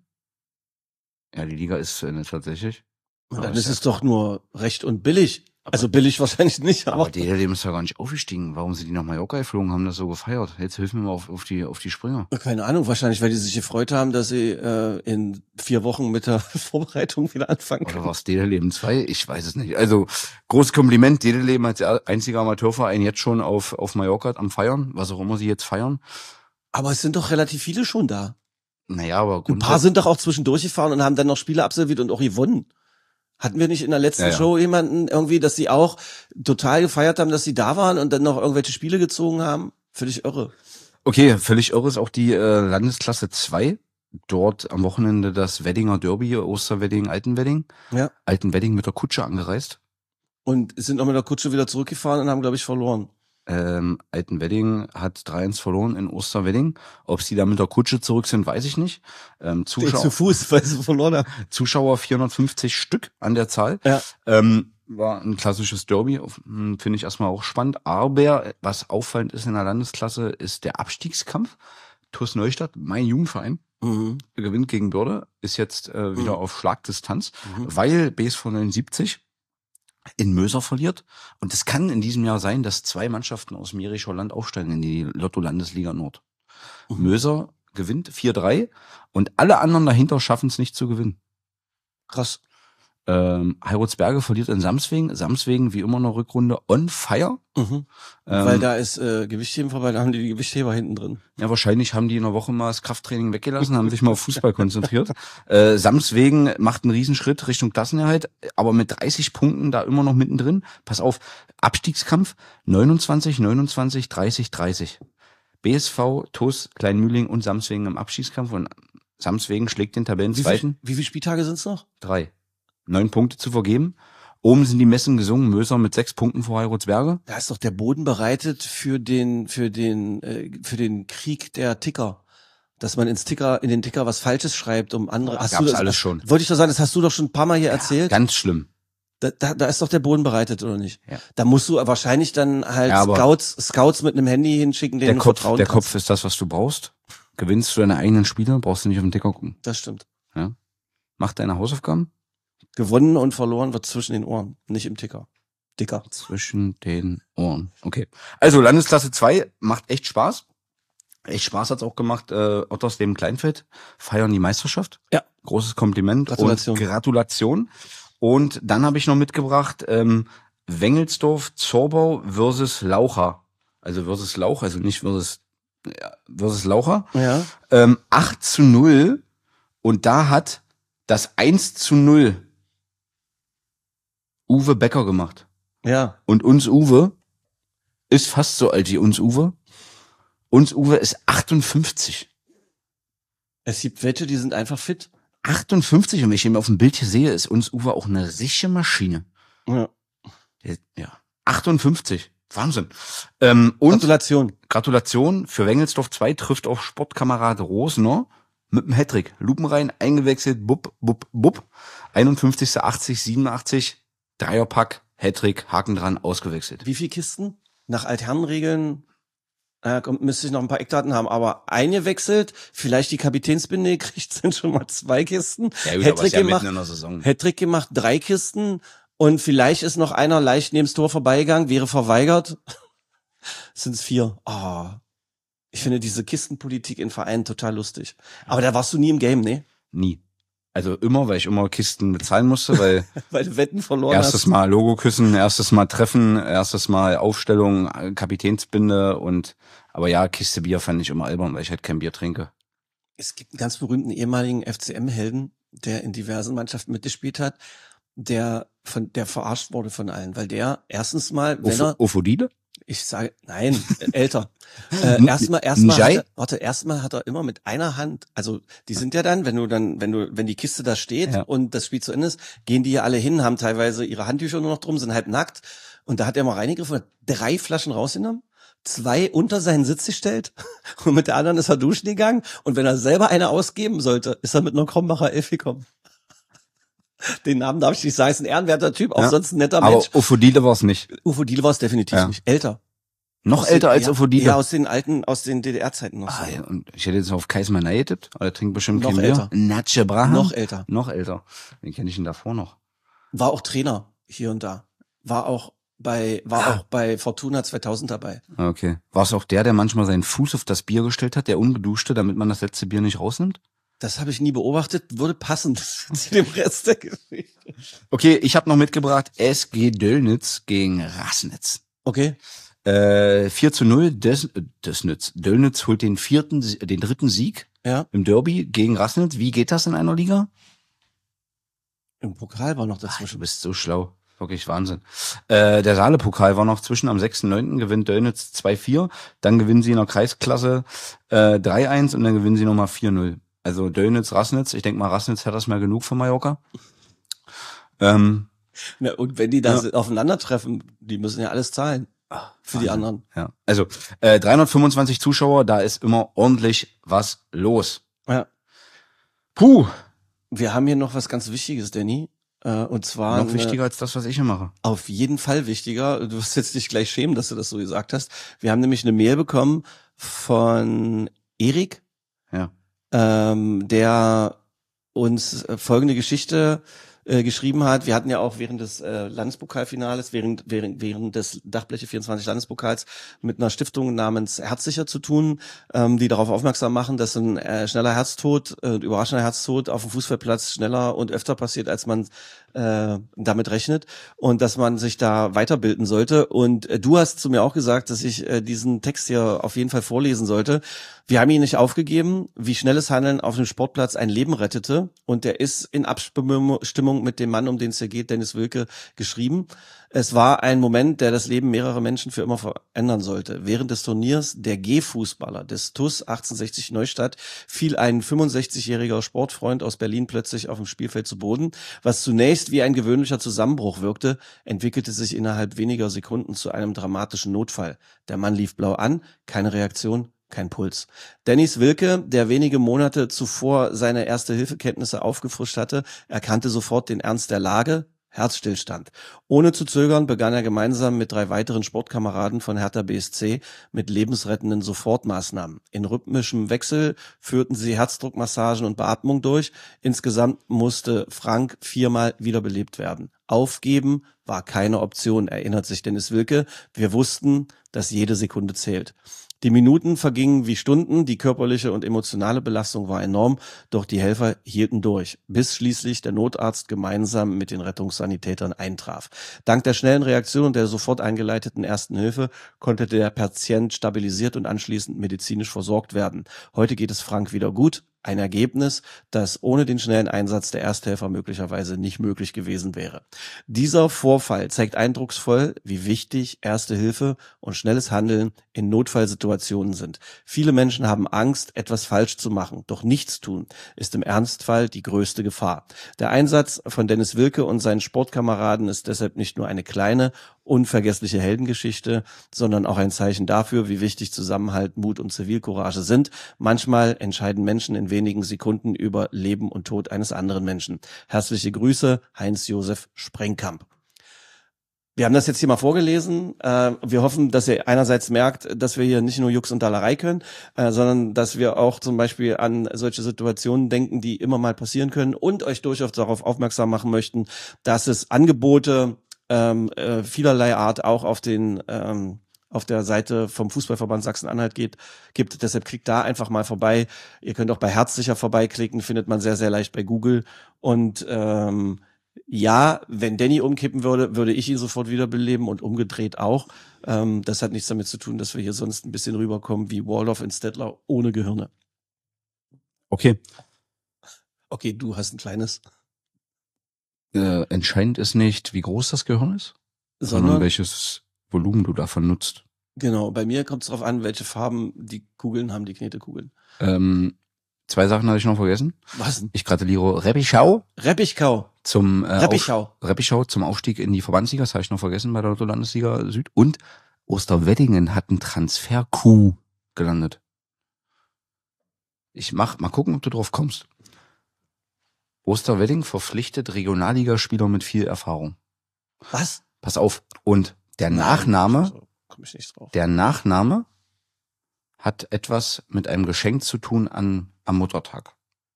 Ja, die Liga ist zu Ende tatsächlich. Und dann ist es doch nur recht und billig. Also billig wahrscheinlich nicht, aber DLM ist ja gar nicht aufgestiegen. Warum sind die nach Mallorca geflogen, haben das so gefeiert? Jetzt hilf mir mal auf die Sprünge. Keine Ahnung, wahrscheinlich, weil die sich gefreut haben, dass sie in 4 Wochen mit der Vorbereitung wieder anfangen können. Oder war es DLM 2? Ich weiß es nicht. Also, großes Kompliment, DLM als einziger Amateurverein jetzt schon auf Mallorca am Feiern, was auch immer sie jetzt feiern. Aber es sind doch relativ viele schon da. Naja, aber ein paar sind doch auch zwischendurch gefahren und haben dann noch Spiele absolviert und auch gewonnen. Hatten wir nicht in der letzten Show jemanden irgendwie, dass sie auch total gefeiert haben, dass sie da waren und dann noch irgendwelche Spiele gezogen haben? Völlig irre. Okay, völlig irre ist auch die Landesklasse 2. Dort am Wochenende das Weddinger Derby, Osterwedding, Altenwedding. Ja. Altenwedding mit der Kutsche angereist. Und sind auch mit der Kutsche wieder zurückgefahren und haben, glaube ich, verloren. Altenwedding hat 3-1 verloren in Osterwedding. Ob sie da mit der Kutsche zurück sind, weiß ich nicht. Zu Fuß, weil sie verloren haben. Zuschauer 450 Stück an der Zahl. Ja. War ein klassisches Derby, finde ich erstmal auch spannend. Aber was auffallend ist in der Landesklasse, ist der Abstiegskampf. TuS Neustadt, mein Jugendverein, gewinnt gegen Börde, ist jetzt wieder auf Schlagdistanz, weil BSV 79 in Möser verliert. Und es kann in diesem Jahr sein, dass 2 Mannschaften aus dem Jerichower Land aufsteigen in die Lotto-Landesliga Nord. Möser gewinnt 4-3 und alle anderen dahinter schaffen es nicht zu gewinnen. Krass. Heiratsberge verliert in Samswegen. Samswegen wie immer eine Rückrunde on fire. Weil da ist Gewichtheben vorbei, da haben die Gewichtheber hinten drin. Ja, wahrscheinlich haben die in einer Woche mal das Krafttraining weggelassen, haben sich mal auf Fußball konzentriert. Samswegen macht einen Riesenschritt Richtung Klassenerhalt, aber mit 30 Punkten da immer noch mittendrin. Pass auf, Abstiegskampf 29, 30, 30. BSV, TuS, Kleinmühling und Samswegen im Abstiegskampf und Samswegen schlägt den Tabellenzweiten. Wie viele Spieltage sind's noch? 3. 9 Punkte zu vergeben. Oben sind die Messen gesungen, Möser mit 6 Punkten vor Heiratsberge. Da ist doch der Boden bereitet für den Krieg der Ticker. Dass man in den Ticker was Falsches schreibt, um andere. Hast du das alles schon? Wollte ich doch sagen, das hast du doch schon ein paar Mal hier erzählt. Ganz schlimm. Da ist doch der Boden bereitet, oder nicht? Ja. Da musst du wahrscheinlich dann halt Scouts mit einem Handy hinschicken, denen du vertrauen Der kannst. Kopf ist das, was du brauchst. Gewinnst du deine eigenen Spiele, brauchst du nicht auf den Ticker gucken. Das stimmt. Ja. Mach deine Hausaufgaben. Gewonnen und verloren wird zwischen den Ohren, nicht im Ticker. Dicker. Zwischen den Ohren. Okay. Also Landesklasse 2 macht echt Spaß. Echt Spaß hat's auch gemacht. Ottersleben Kleinfeld feiern die Meisterschaft. Ja. Großes Kompliment. Gratulation. Und Gratulation. Und dann habe ich noch mitgebracht Wengelsdorf Zorbau versus Laucha. Also versus Lauch, also nicht versus Laucha. Ja. 8-0. Und da hat das 1-0 Uwe Becker gemacht. Ja. Und uns Uwe ist fast so alt wie uns Uwe. Uns Uwe ist 58. Es gibt welche, die sind einfach fit. 58, und wenn ich ihn auf dem Bild hier sehe, ist uns Uwe auch eine richtige Maschine. Ja. Ja. 58. Wahnsinn. Und Gratulation für Wengelsdorf 2 trifft auf Sportkamerad Rosner mit dem Hattrick. Lupenrein eingewechselt, bub. 51., 80, 87, Dreierpack, Hattrick, Haken dran, ausgewechselt. Wie viele Kisten? Nach Altherrenregeln müsste ich noch ein paar Eckdaten haben, aber eingewechselt, vielleicht die Kapitänsbinde kriegt dann schon mal 2 Kisten. Ja, gut, Hattrick ja gemacht, mitten in der Saison. Hattrick gemacht, 3 Kisten und vielleicht ist noch einer leicht neben das Tor vorbeigegangen, wäre verweigert. Sind es 4. Oh. Ich finde diese Kistenpolitik in Vereinen total lustig. Aber da warst du nie im Game, ne? Nie. Also immer, weil ich immer Kisten bezahlen musste, weil weil du Wetten verloren erstes hast. Mal Logo küssen, erstes Mal Treffen, erstes Mal Aufstellung, Kapitänsbinde aber ja, Kiste Bier fand ich immer albern, weil ich halt kein Bier trinke. Es gibt einen ganz berühmten ehemaligen FCM-Helden, der in diversen Mannschaften mitgespielt hat, der verarscht wurde von allen, weil der erstens mal, Ofodile? Ich sage, nein, älter. Erstmal hat er immer mit einer Hand, also die sind ja dann, wenn die Kiste da steht und das Spiel zu Ende ist, gehen die ja alle hin, haben teilweise ihre Handtücher nur noch drum, sind halb nackt. Und da hat er mal reingegriffen, hat 3 Flaschen rausgenommen, 2 unter seinen Sitz gestellt und mit der anderen ist er duschen gegangen. Und wenn er selber eine ausgeben sollte, ist er mit einer Krombacher 11 gekommen. Den Namen darf ich nicht sagen, ist ein ehrenwerter Typ, auch sonst ein netter Mensch. Aber Ofodile war es nicht. Ofodile war es definitiv nicht. Älter. Noch älter als Ofodite? Ja, aus den DDR-Zeiten noch. Ja, und ich hätte jetzt auf Kaismanei getippt, aber der trinkt bestimmt Noch kein älter. Bier. Natsche Braham? Noch älter. Noch älter. Wen kenne ich denn davor noch? War auch Trainer hier und da. War auch bei Fortuna 2000 dabei. Okay. War es auch der manchmal seinen Fuß auf das Bier gestellt hat, der ungeduschte, damit man das letzte Bier nicht rausnimmt? Das habe ich nie beobachtet, würde passen zu dem Rest der Geschichte. Okay, ich habe noch mitgebracht SG Döllnitz gegen Raßnitz. Okay. 4-0, Döllnitz. Döllnitz holt den dritten Sieg im Derby gegen Raßnitz. Wie geht das in einer Liga? Im Pokal war noch dazwischen. Du bist so schlau. Wirklich Wahnsinn. Der Saale-Pokal war noch zwischen, am 6.9. gewinnt Döllnitz 2-4, dann gewinnen sie in der Kreisklasse 3-1 und dann gewinnen sie nochmal 4-0. Also Döllnitz, Raßnitz, ich denke mal, Raßnitz hat das mal genug von Mallorca. Na, und wenn die da aufeinandertreffen, die müssen ja alles zahlen. Für die anderen. Ja. Also 325 Zuschauer, da ist immer ordentlich was los. Ja. Puh. Wir haben hier noch was ganz Wichtiges, Danny. Und zwar noch wichtiger als das, was ich hier mache. Auf jeden Fall wichtiger. Du wirst jetzt dich gleich schämen, dass du das so gesagt hast. Wir haben nämlich eine Mail bekommen von Erik, der uns folgende Geschichte geschrieben hat. Wir hatten ja auch während des Landespokalfinales, während des Dachbleche 24 Landespokals mit einer Stiftung namens Herzsicher zu tun, die darauf aufmerksam machen, dass ein schneller Herztod, überraschender Herztod auf dem Fußballplatz schneller und öfter passiert, als man damit rechnet und dass man sich da weiterbilden sollte. Und du hast zu mir auch gesagt, dass ich diesen Text hier auf jeden Fall vorlesen sollte. Wir haben ihn nicht aufgegeben, wie schnelles Handeln auf dem Sportplatz ein Leben rettete. Und der ist in Abstimmung mit dem Mann, um den es hier geht, Dennis Wilke, geschrieben. Es war ein Moment, der das Leben mehrerer Menschen für immer verändern sollte. Während des Turniers der G-Fußballer des TuS 1860 Neustadt fiel ein 65-jähriger Sportfreund aus Berlin plötzlich auf dem Spielfeld zu Boden. Was zunächst wie ein gewöhnlicher Zusammenbruch wirkte, entwickelte sich innerhalb weniger Sekunden zu einem dramatischen Notfall. Der Mann lief blau an, keine Reaktion, kein Puls. Dennis Wilke, der wenige Monate zuvor seine Erste-Hilfe-Kenntnisse aufgefrischt hatte, erkannte sofort den Ernst der Lage. Herzstillstand. Ohne zu zögern begann er gemeinsam mit 3 weiteren Sportkameraden von Hertha BSC mit lebensrettenden Sofortmaßnahmen. In rhythmischem Wechsel führten sie Herzdruckmassagen und Beatmung durch. Insgesamt musste Frank 4-mal wiederbelebt werden. Aufgeben war keine Option, erinnert sich Dennis Wilke. Wir wussten, dass jede Sekunde zählt. Die Minuten vergingen wie Stunden, die körperliche und emotionale Belastung war enorm, doch die Helfer hielten durch, bis schließlich der Notarzt gemeinsam mit den Rettungssanitätern eintraf. Dank der schnellen Reaktion und der sofort eingeleiteten ersten Hilfe konnte der Patient stabilisiert und anschließend medizinisch versorgt werden. Heute geht es Frank wieder gut. Ein Ergebnis, das ohne den schnellen Einsatz der Ersthelfer möglicherweise nicht möglich gewesen wäre. Dieser Vorfall zeigt eindrucksvoll, wie wichtig Erste Hilfe und schnelles Handeln in Notfallsituationen sind. Viele Menschen haben Angst, etwas falsch zu machen, doch nichts tun ist im Ernstfall die größte Gefahr. Der Einsatz von Dennis Wilke und seinen Sportkameraden ist deshalb nicht nur eine kleine, unvergessliche Heldengeschichte, sondern auch ein Zeichen dafür, wie wichtig Zusammenhalt, Mut und Zivilcourage sind. Manchmal entscheiden Menschen in wenigen Sekunden über Leben und Tod eines anderen Menschen. Herzliche Grüße, Heinz-Josef Sprengkamp. Wir haben das jetzt hier mal vorgelesen. Wir hoffen, dass ihr einerseits merkt, dass wir hier nicht nur Jux und Dallerei können, sondern dass wir auch zum Beispiel an solche Situationen denken, die immer mal passieren können und euch durchaus darauf aufmerksam machen möchten, dass es Angebote vielerlei Art auch auf der Seite vom Fußballverband Sachsen-Anhalt gibt. Deshalb klickt da einfach mal vorbei. Ihr könnt auch bei Herzsicher vorbeiklicken, findet man sehr, sehr leicht bei Google. Und ja, wenn Danny umkippen würde ich ihn sofort wiederbeleben und umgedreht auch. Das hat nichts damit zu tun, dass wir hier sonst ein bisschen rüberkommen wie Waldorf in Stettler ohne Gehirne. Okay. Okay, du hast ein kleines. Entscheidend ist nicht, wie groß das Gehirn ist, sondern welches Volumen du davon nutzt. Genau, bei mir kommt es darauf an, welche Farben die Kugeln haben, die Knetekugeln. 2 Sachen hatte ich noch vergessen. Was denn? Ich gratuliere Reppichau zum Aufstieg in die Verbandsliga. Das habe ich noch vergessen bei der Lotto-Landesliga Süd. Und Osterweddingen hat einen Transfer-Coup gelandet. Mal gucken, ob du drauf kommst. Osterwedding verpflichtet Regionalligaspieler mit viel Erfahrung. Was? Pass auf. Und der Nachname komme ich nicht drauf. Der Nachname hat etwas mit einem Geschenk zu tun am Muttertag.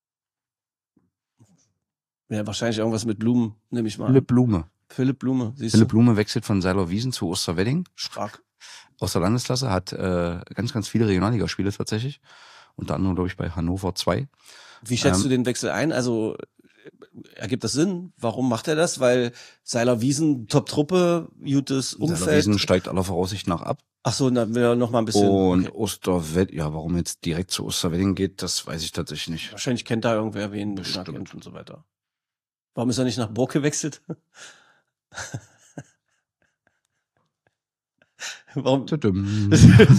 Ja, wahrscheinlich irgendwas mit Blumen, nehme ich mal an. Philipp Blume. Philipp Blume, siehst Philipp du? Blume wechselt von Seiler-Wiesen zu Osterwedding. Stark. Aus der Landesklasse, hat ganz, ganz viele Regionalligaspiele tatsächlich. Unter anderem, glaube ich, bei Hannover 2. Wie schätzt du den Wechsel ein? Also ergibt das Sinn? Warum macht er das? Weil Seiler-Wiesen, Top-Truppe, gutes Umfeld. Seiler-Wiesen steigt aller Voraussicht nach ab. Ach so, dann will er noch mal ein bisschen. Und okay. Osterwedding, ja, warum jetzt direkt zu Osterwedding geht, das weiß ich tatsächlich nicht. Wahrscheinlich kennt da irgendwer wen, Bestimmt. kennt und so weiter. Warum ist er nicht nach Burg gewechselt? Warum? Tüdüm.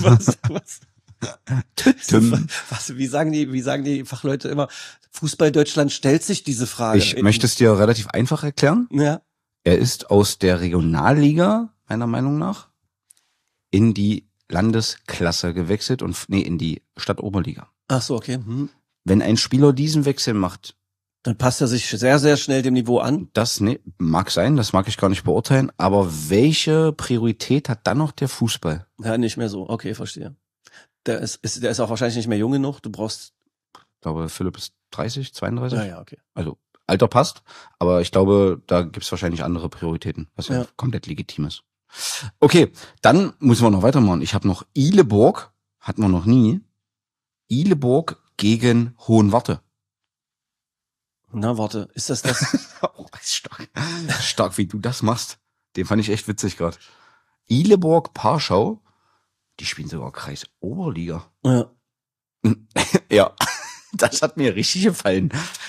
Wie sagen die Fachleute immer? Fußball Deutschland stellt sich diese Frage. Ich möchte es dir relativ einfach erklären. Ja. Er ist aus der Regionalliga, meiner Meinung nach, in die Landesklasse gewechselt und in die Stadtoberliga. Ach so, okay. Wenn ein Spieler diesen Wechsel macht, Dann passt er sich sehr, sehr schnell dem Niveau an. das mag sein, das mag ich gar nicht beurteilen, aber welche Priorität hat dann noch der Fußball? Ja, nicht mehr so. Okay, verstehe. Der ist auch wahrscheinlich nicht mehr jung genug. Du brauchst. Ich glaube, Philipp ist 30, 32. Ja, okay. Also Alter passt, aber ich glaube, da gibt's wahrscheinlich andere Prioritäten, was ja Ja. komplett legitim ist. Okay, dann müssen wir noch weitermachen. Ich habe noch Ihleborg, hatten wir noch nie. Ihleborg gegen Hohenwarte. Na, warte. Ist das? Oh, ist stark. Stark, wie du das machst. Den fand ich echt witzig gerade. Ihleborg Parschau, die spielen sogar Kreis Oberliga. Ja. Ja, das hat mir richtig gefallen.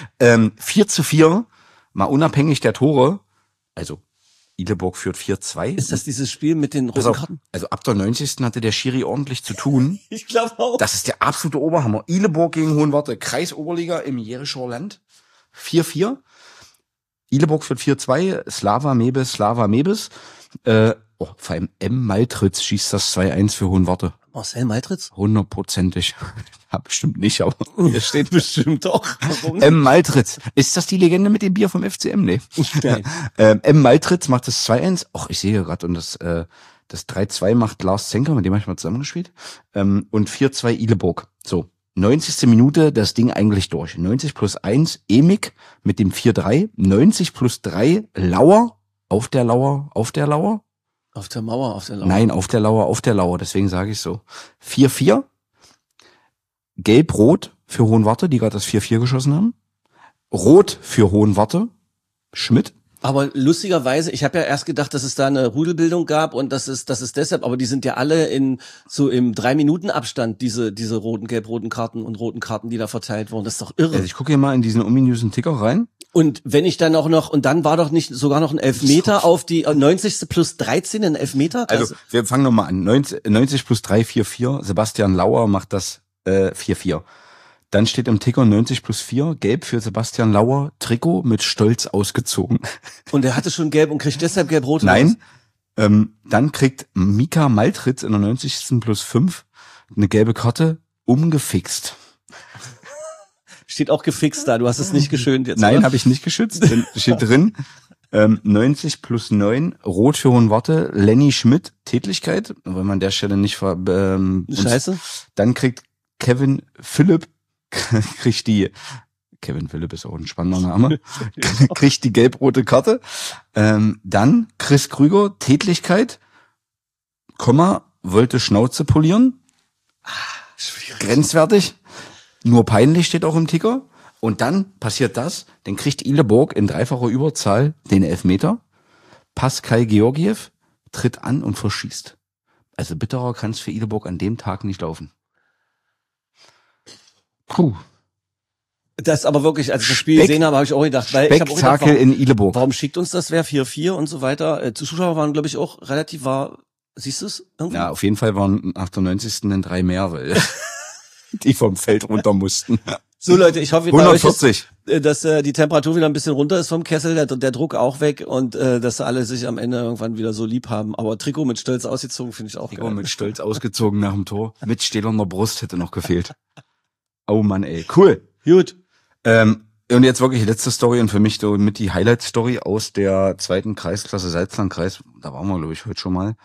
4:4, mal unabhängig der Tore. Also, Ihleborg führt 4:2. Ist das dieses Spiel mit den Pass roten auf, Karten? also ab der 90. hatte der Schiri ordentlich zu tun. Ich glaube auch. Das ist der absolute Oberhammer. Ihleborg gegen Hohenwarte, Kreis Oberliga im Jerichower Land. 4:4. Ihleborg führt 4:2. Slava Mebis. Vor allem M. Maltritz schießt das 2:1 für Hohenwarte. Marcel Maltritz? 100%. Ja, bestimmt nicht, aber hier steht Bestimmt doch. Warum? M. Maltritz. Ist das die Legende mit dem Bier vom FCM? Nee. Nein. M. Maltritz macht das 2:1. Och, ich sehe gerade. Und das 3:2 macht Lars Zenker, mit dem habe ich mal zusammengespielt. Und 4:2 Ihleborg. So. 90. Minute, das Ding eigentlich durch. 90 plus 1 Emig mit dem 4:3. 90 plus 3 Lauer. Auf der Lauer. Auf der Mauer, Nein, auf der Lauer, deswegen sage ich so. 4:4. Gelb-Rot für Hohenwarte, die gerade das 4:4 geschossen haben. Rot für Hohenwarte. Schmidt. Aber lustigerweise, ich habe ja erst gedacht, dass es da eine Rudelbildung gab und das ist deshalb, aber die sind ja alle im 3-Minuten-Abstand, diese roten, gelb-roten Karten und roten Karten, die da verteilt wurden. Das ist doch irre. Also ich gucke hier mal in diesen ominösen Ticker rein. Und wenn ich dann auch noch, und dann war doch nicht sogar noch ein Elfmeter auf die 90. plus 13, ein Elfmeter? Also wir fangen nochmal an. 90 plus 3, 4:4. Sebastian Lauer macht das 4:4. Dann steht im Ticker 90 plus 4, gelb für Sebastian Lauer, Trikot mit Stolz ausgezogen. Und er hatte schon gelb und kriegt deshalb gelb-rot? Nein. Dann kriegt Mika Maltritz in der 90. plus 5 eine gelbe Karte umgefixt. Steht auch gefixt da, du hast es nicht geschönt jetzt. Nein, oder? habe ich nicht geschützt. Steht drin 90 plus 9, rot für Hohenwarte, Lenny Schmidt, Tätlichkeit, wenn man an der Stelle nicht Scheiße. Dann kriegt Kevin Philipp Kevin Philipp ist auch ein spannender Name, kriegt die gelb-rote Karte. Dann Chris Krüger, Tätlichkeit, wollte Schnauze polieren. Schwierig. Grenzwertig. Nur peinlich steht auch im Ticker. Und dann passiert das, dann kriegt Ihleborg in dreifacher Überzahl den Elfmeter. Pascal Georgiev tritt an und verschießt. Also bitterer kann es für Ihleborg an dem Tag nicht laufen. Puh. Das ist aber wirklich, als ich das Spiel gesehen habe, habe ich auch gedacht, weil ich habe auch gedacht, Spektakel in Ihleborg. warum schickt uns das wer 4:4 und so weiter? Zuschauer waren, glaube ich, auch relativ siehst du es irgendwie? Ja, auf jeden Fall waren nach der 90. dann 3 mehr, weil die vom Feld runter mussten. So Leute, ich hoffe, bei euch 140. ist, dass die Temperatur wieder ein bisschen runter ist vom Kessel, der Druck auch weg und dass alle sich am Ende irgendwann wieder so lieb haben. Aber Trikot mit Stolz ausgezogen finde ich auch Trikot geil. mit Stolz ausgezogen nach dem Tor. Mit stählerner Brust hätte noch gefehlt. Oh Mann, ey. Cool. Gut. Und jetzt wirklich letzte Story und für mich so mit die Highlight-Story aus der 2. Kreisklasse Salzlandkreis. Da waren wir, glaube ich, heute schon mal.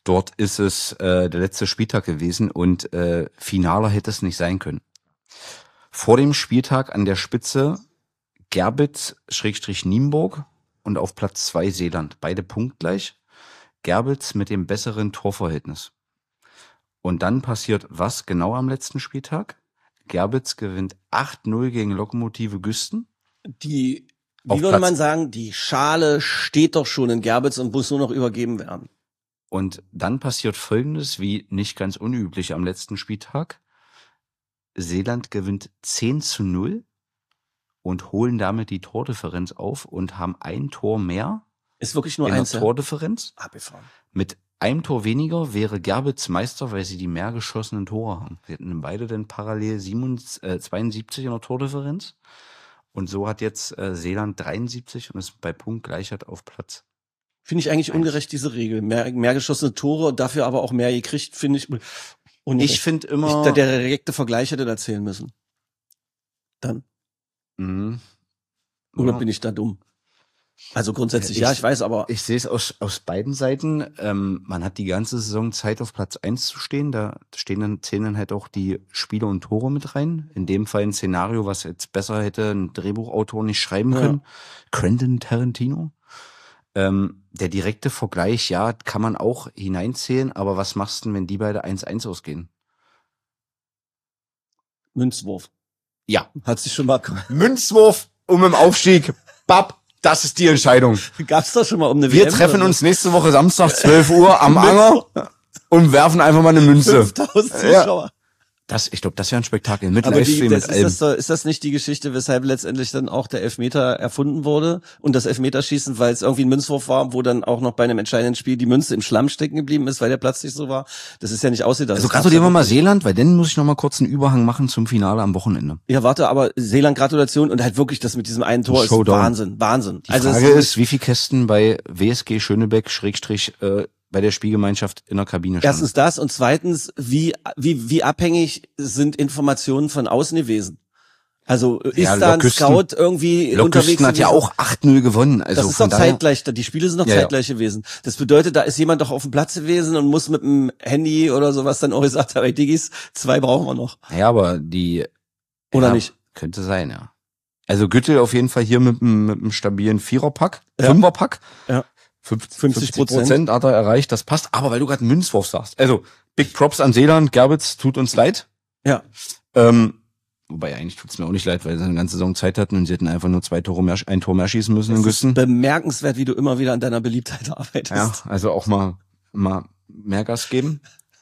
Dort ist es der letzte Spieltag gewesen und finaler hätte es nicht sein können. Vor dem Spieltag an der Spitze Gerbitz/Nienburg und auf Platz 2 Seeland. Beide punktgleich. Gerbitz mit dem besseren Torverhältnis. Und dann passiert was genau am letzten Spieltag? Gerbitz gewinnt 8-0 gegen Lokomotive Güsten. Wie würde man sagen, die Schale steht doch schon in Gerbitz und muss nur noch übergeben werden. Und dann passiert Folgendes, wie nicht ganz unüblich am letzten Spieltag. Seeland gewinnt 10-0 und holen damit die Tordifferenz auf und haben ein Tor mehr. Ist wirklich nur in eins. der Tordifferenz. Abgefahren. Mit einem Tor weniger wäre Gerbitz Meister, weil sie die mehr geschossenen Tore haben. Sie hätten beide dann parallel 72 in der Tordifferenz. Und so hat jetzt Seeland 73 und ist bei Punktgleichheit auf Platz. Finde ich eigentlich ungerecht, diese Regel. Mehr geschossene Tore und dafür aber auch mehr gekriegt, finde ich ungerecht. Ich finde immer... Der direkte Vergleich hätte da zählen müssen. Dann. Mhm. Oder Ja. bin ich da dumm? Also grundsätzlich, ja, ich weiß, aber... Ich sehe es aus beiden Seiten. Man hat die ganze Saison Zeit, auf Platz 1 zu stehen. Da zählen dann halt auch die Spiele und Tore mit rein. In dem Fall ein Szenario, was jetzt besser hätte ein Drehbuchautor nicht schreiben können. Quentin Tarantino. Der direkte Vergleich, ja, kann man auch hineinzählen. Aber was machst du denn, wenn die beide 1-1 ausgehen? Münzwurf. Ja. Hat sich schon mal... Münzwurf im Aufstieg. Bab. Das ist die Entscheidung. Gab's doch schon mal um eine Wir WM treffen oder uns nächste Woche Samstag 12 Uhr am Anger und werfen einfach mal eine Münze. 5000 Zuschauer. Ich glaube, das wäre ein Spektakel. Mit Aber Livestream, mit allem. ist das nicht die Geschichte, weshalb letztendlich dann auch der Elfmeter erfunden wurde und das Elfmeterschießen, weil es irgendwie ein Münzwurf war, wo dann auch noch bei einem entscheidenden Spiel die Münze im Schlamm stecken geblieben ist, weil der Platz nicht so war? Das ist ja nicht ausgedacht. Also gratulieren wir mal Seeland, weil dann muss ich noch mal kurz einen Überhang machen zum Finale am Wochenende. Ja, warte, aber Seeland Gratulation und halt wirklich das mit diesem einen Tor Showdown. ist Wahnsinn. Die Frage ist, wie viel Kästen bei WSG Schönebeck bei der Spielgemeinschaft in der Kabine standen. Erstens das und zweitens, wie abhängig sind Informationen von außen gewesen? Also ist da ein Scout irgendwie unterwegs? Küsten hat ja auch 8-0 gewonnen. Also das ist doch zeitgleich, die Spiele sind doch zeitgleich gewesen. Das bedeutet, da ist jemand doch auf dem Platz gewesen und muss mit dem Handy oder sowas dann auch gesagt haben, hey Diggis, 2 brauchen wir noch. Ja, aber Oder nicht? Könnte sein, ja. Also Güttel auf jeden Fall hier mit einem stabilen Viererpack, Ja. Fünferpack. Ja. 50% hat er erreicht, das passt. Aber weil du gerade einen Münzwurf sagst. Also, Big Props an Seeland, Gerbitz, tut uns leid. Ja. Wobei eigentlich tut's mir auch nicht leid, weil sie eine ganze Saison Zeit hatten und sie hätten einfach nur ein Tor mehr schießen müssen in Es ist Güsten. bemerkenswert, wie du immer wieder an deiner Beliebtheit arbeitest. Ja, also auch mal mehr Gas geben.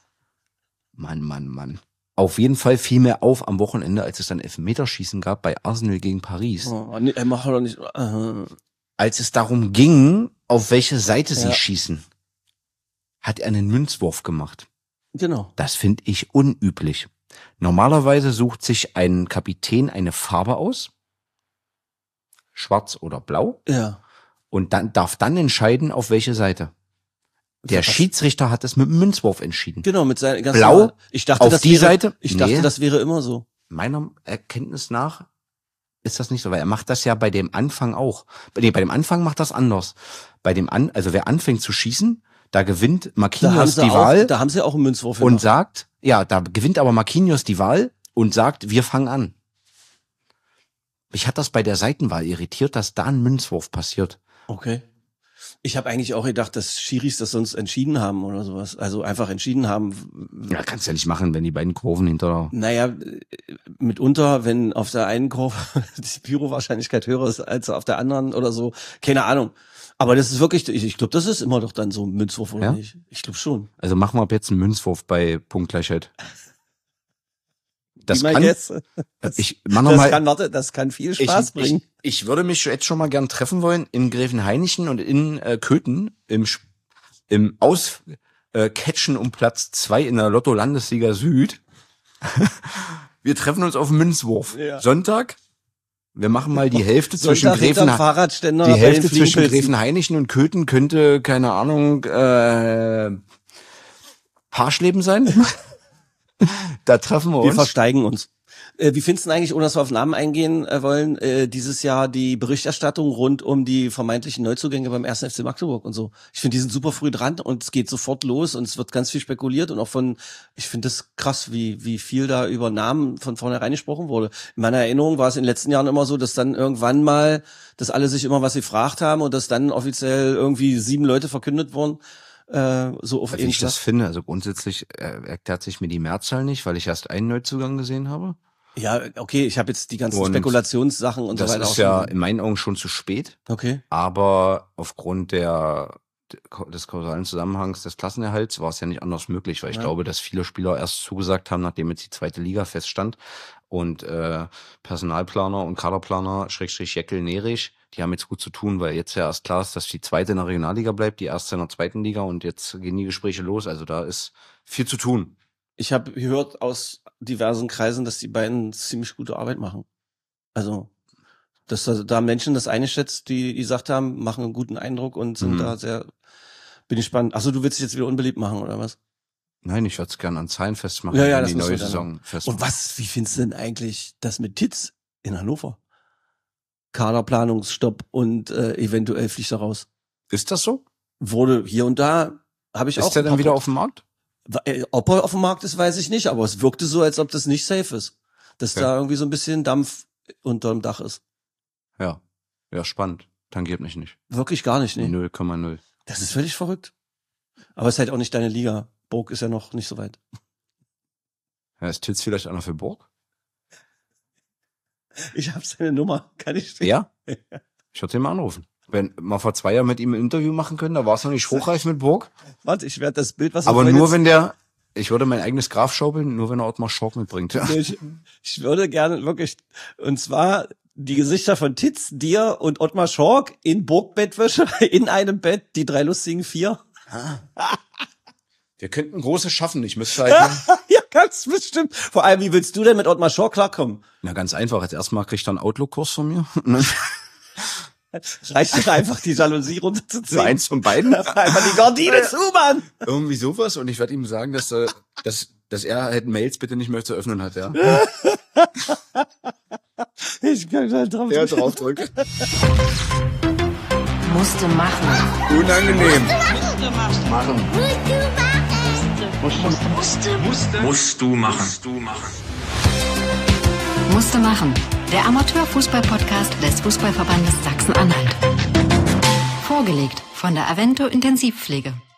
Mann. Auf jeden Fall fiel mir auf am Wochenende, als es dann Elfmeterschießen gab bei Arsenal gegen Paris. Oh, nee, mach doch nicht. Als es darum ging, auf welche Seite sie schießen, hat er einen Münzwurf gemacht. Genau. Das finde ich unüblich. Normalerweise sucht sich ein Kapitän eine Farbe aus, schwarz oder blau, Ja. und darf dann entscheiden, auf welche Seite. Der Schiedsrichter hat es mit dem Münzwurf entschieden. Genau, mit seinem ganz Blau normal. Ich dachte, auf die Seite? Ich dachte, Nee. das wäre immer so. Meiner Erkenntnis nach ist das nicht so, weil er macht das ja bei dem Anfang auch. Bei dem Anfang macht das anders. Also wer anfängt zu schießen, da gewinnt Marquinhos die Wahl Da haben sie auch einen Münzwurf und gemacht. sagt, ja, da gewinnt aber Marquinhos die Wahl und sagt, wir fangen an. Mich hat das bei der Seitenwahl irritiert, dass da ein Münzwurf passiert. Okay. Ich habe eigentlich auch gedacht, dass Schiris das sonst entschieden haben oder sowas. Also einfach entschieden haben. Ja, kannst ja nicht machen, wenn die beiden Kurven hinter... Naja, mitunter, wenn auf der einen Kurve die Pyrowahrscheinlichkeit höher ist als auf der anderen oder so. Keine Ahnung. Aber das ist wirklich, ich glaube, das ist immer doch dann so ein Münzwurf, oder Ja? nicht? Ich glaube schon. Also machen wir ab jetzt einen Münzwurf bei Punktgleichheit. Das Wie mein kann... Guess. Das kann viel Spaß bringen. Ich würde mich jetzt schon mal gern treffen wollen in Gräfenhainichen und in Köthen im Auscatchen um Platz 2 in der Lotto-Landesliga Süd. Wir treffen uns auf den Münzwurf. Ja. Sonntag. Wir machen mal die Hälfte zwischen Sonntag hinterm Fahrradständer die bei den Hälfte zwischen Fliegenpilzen. Gräfenhainichen und Köthen könnte, keine Ahnung, Parschleben sein. Da treffen wir Wir uns. versteigen uns. Wie findest du eigentlich, ohne dass wir auf Namen eingehen wollen, dieses Jahr die Berichterstattung rund um die vermeintlichen Neuzugänge beim 1. FC Magdeburg und so? Ich finde, die sind super früh dran und es geht sofort los und es wird ganz viel spekuliert und auch ich finde das krass, wie viel da über Namen von vornherein gesprochen wurde. In meiner Erinnerung war es in den letzten Jahren immer so, dass dann irgendwann mal, dass alle sich immer was gefragt haben und dass dann offiziell irgendwie 7 Leute verkündet wurden. So auf Wie ich das finde, also grundsätzlich erklärt sich mir die Mehrzahl nicht, weil ich erst einen Neuzugang gesehen habe. Ja, okay, ich habe jetzt die ganzen Spekulationssachen und so weiter. Das ist ja in meinen Augen schon zu spät. Okay. Aber aufgrund des kausalen Zusammenhangs des Klassenerhalts war es ja nicht anders möglich, weil ich glaube, dass viele Spieler erst zugesagt haben, nachdem jetzt die 2. Liga feststand und Personalplaner und Kaderplaner Jeckel Nerich, die haben jetzt gut zu tun, weil jetzt ja erst klar ist, dass die 2. in der Regionalliga bleibt, die 1. in der 2. Liga und jetzt gehen die Gespräche los. Also da ist viel zu tun. Ich habe gehört aus diversen Kreisen, dass die beiden ziemlich gute Arbeit machen. Also, dass da Menschen das einschätzt, die gesagt haben, machen einen guten Eindruck und sind da sehr, bin ich gespannt. Achso, du willst dich jetzt wieder unbeliebt machen, oder was? Nein, ich würde es gerne an Zahlen festmachen, ja, die neue Saison festmachen. Und wie findest du denn eigentlich das mit Titz in Hannover? Kaderplanungsstopp und eventuell fliegt er raus. Ist das so? Wurde hier und da, habe ich auch. Ist der dann wieder auf dem Markt? Ob er auf dem Markt ist, weiß ich nicht, aber es wirkte so, als ob das nicht safe ist. Dass da irgendwie so ein bisschen Dampf unterm Dach ist. Ja, spannend. Tangiert mich nicht. Wirklich gar nicht, ne? 0,0. Das ist völlig verrückt. Aber es ist halt auch nicht deine Liga. Burg ist ja noch nicht so weit. Ja, ist Titz vielleicht einer für Burg? Ich habe seine Nummer, kann ich sehen. Ja? Ich würde ihn mal anrufen. Wenn wir vor 2 Jahren mit ihm ein Interview machen können, da war es noch nicht hochreif mit Burg. Warte, ich werde das Bild, was aber nur wenn ich würde mein eigenes Graf schaukeln, nur wenn er Ottmar Schork mitbringt. Ja. Ich würde gerne wirklich, und zwar die Gesichter von Titz, dir und Ottmar Schork in Burgbettwäsche, in einem Bett, die 3 lustigen 4. Wir könnten Großes schaffen, ich müsste halt... Ja, ganz bestimmt. Vor allem, wie willst du denn mit Ottmar Schork klarkommen? Na, ganz einfach. Jetzt erstmal kriegt er einen Outlook-Kurs von mir. Reicht doch einfach, die Jalousie runterzuziehen. So eins von beiden. Einfach die Gardine zu, Mann. Irgendwie sowas. Und ich werde ihm sagen, dass er halt Mails bitte nicht mehr zu öffnen hat, ja. Ich kann halt draufdrücken. Musste machen. Unangenehm. Musst du machen. Musste machen. Der Amateurfußball-Podcast des Fußballverbandes Sachsen-Anhalt. Vorgelegt von der Avento Intensivpflege.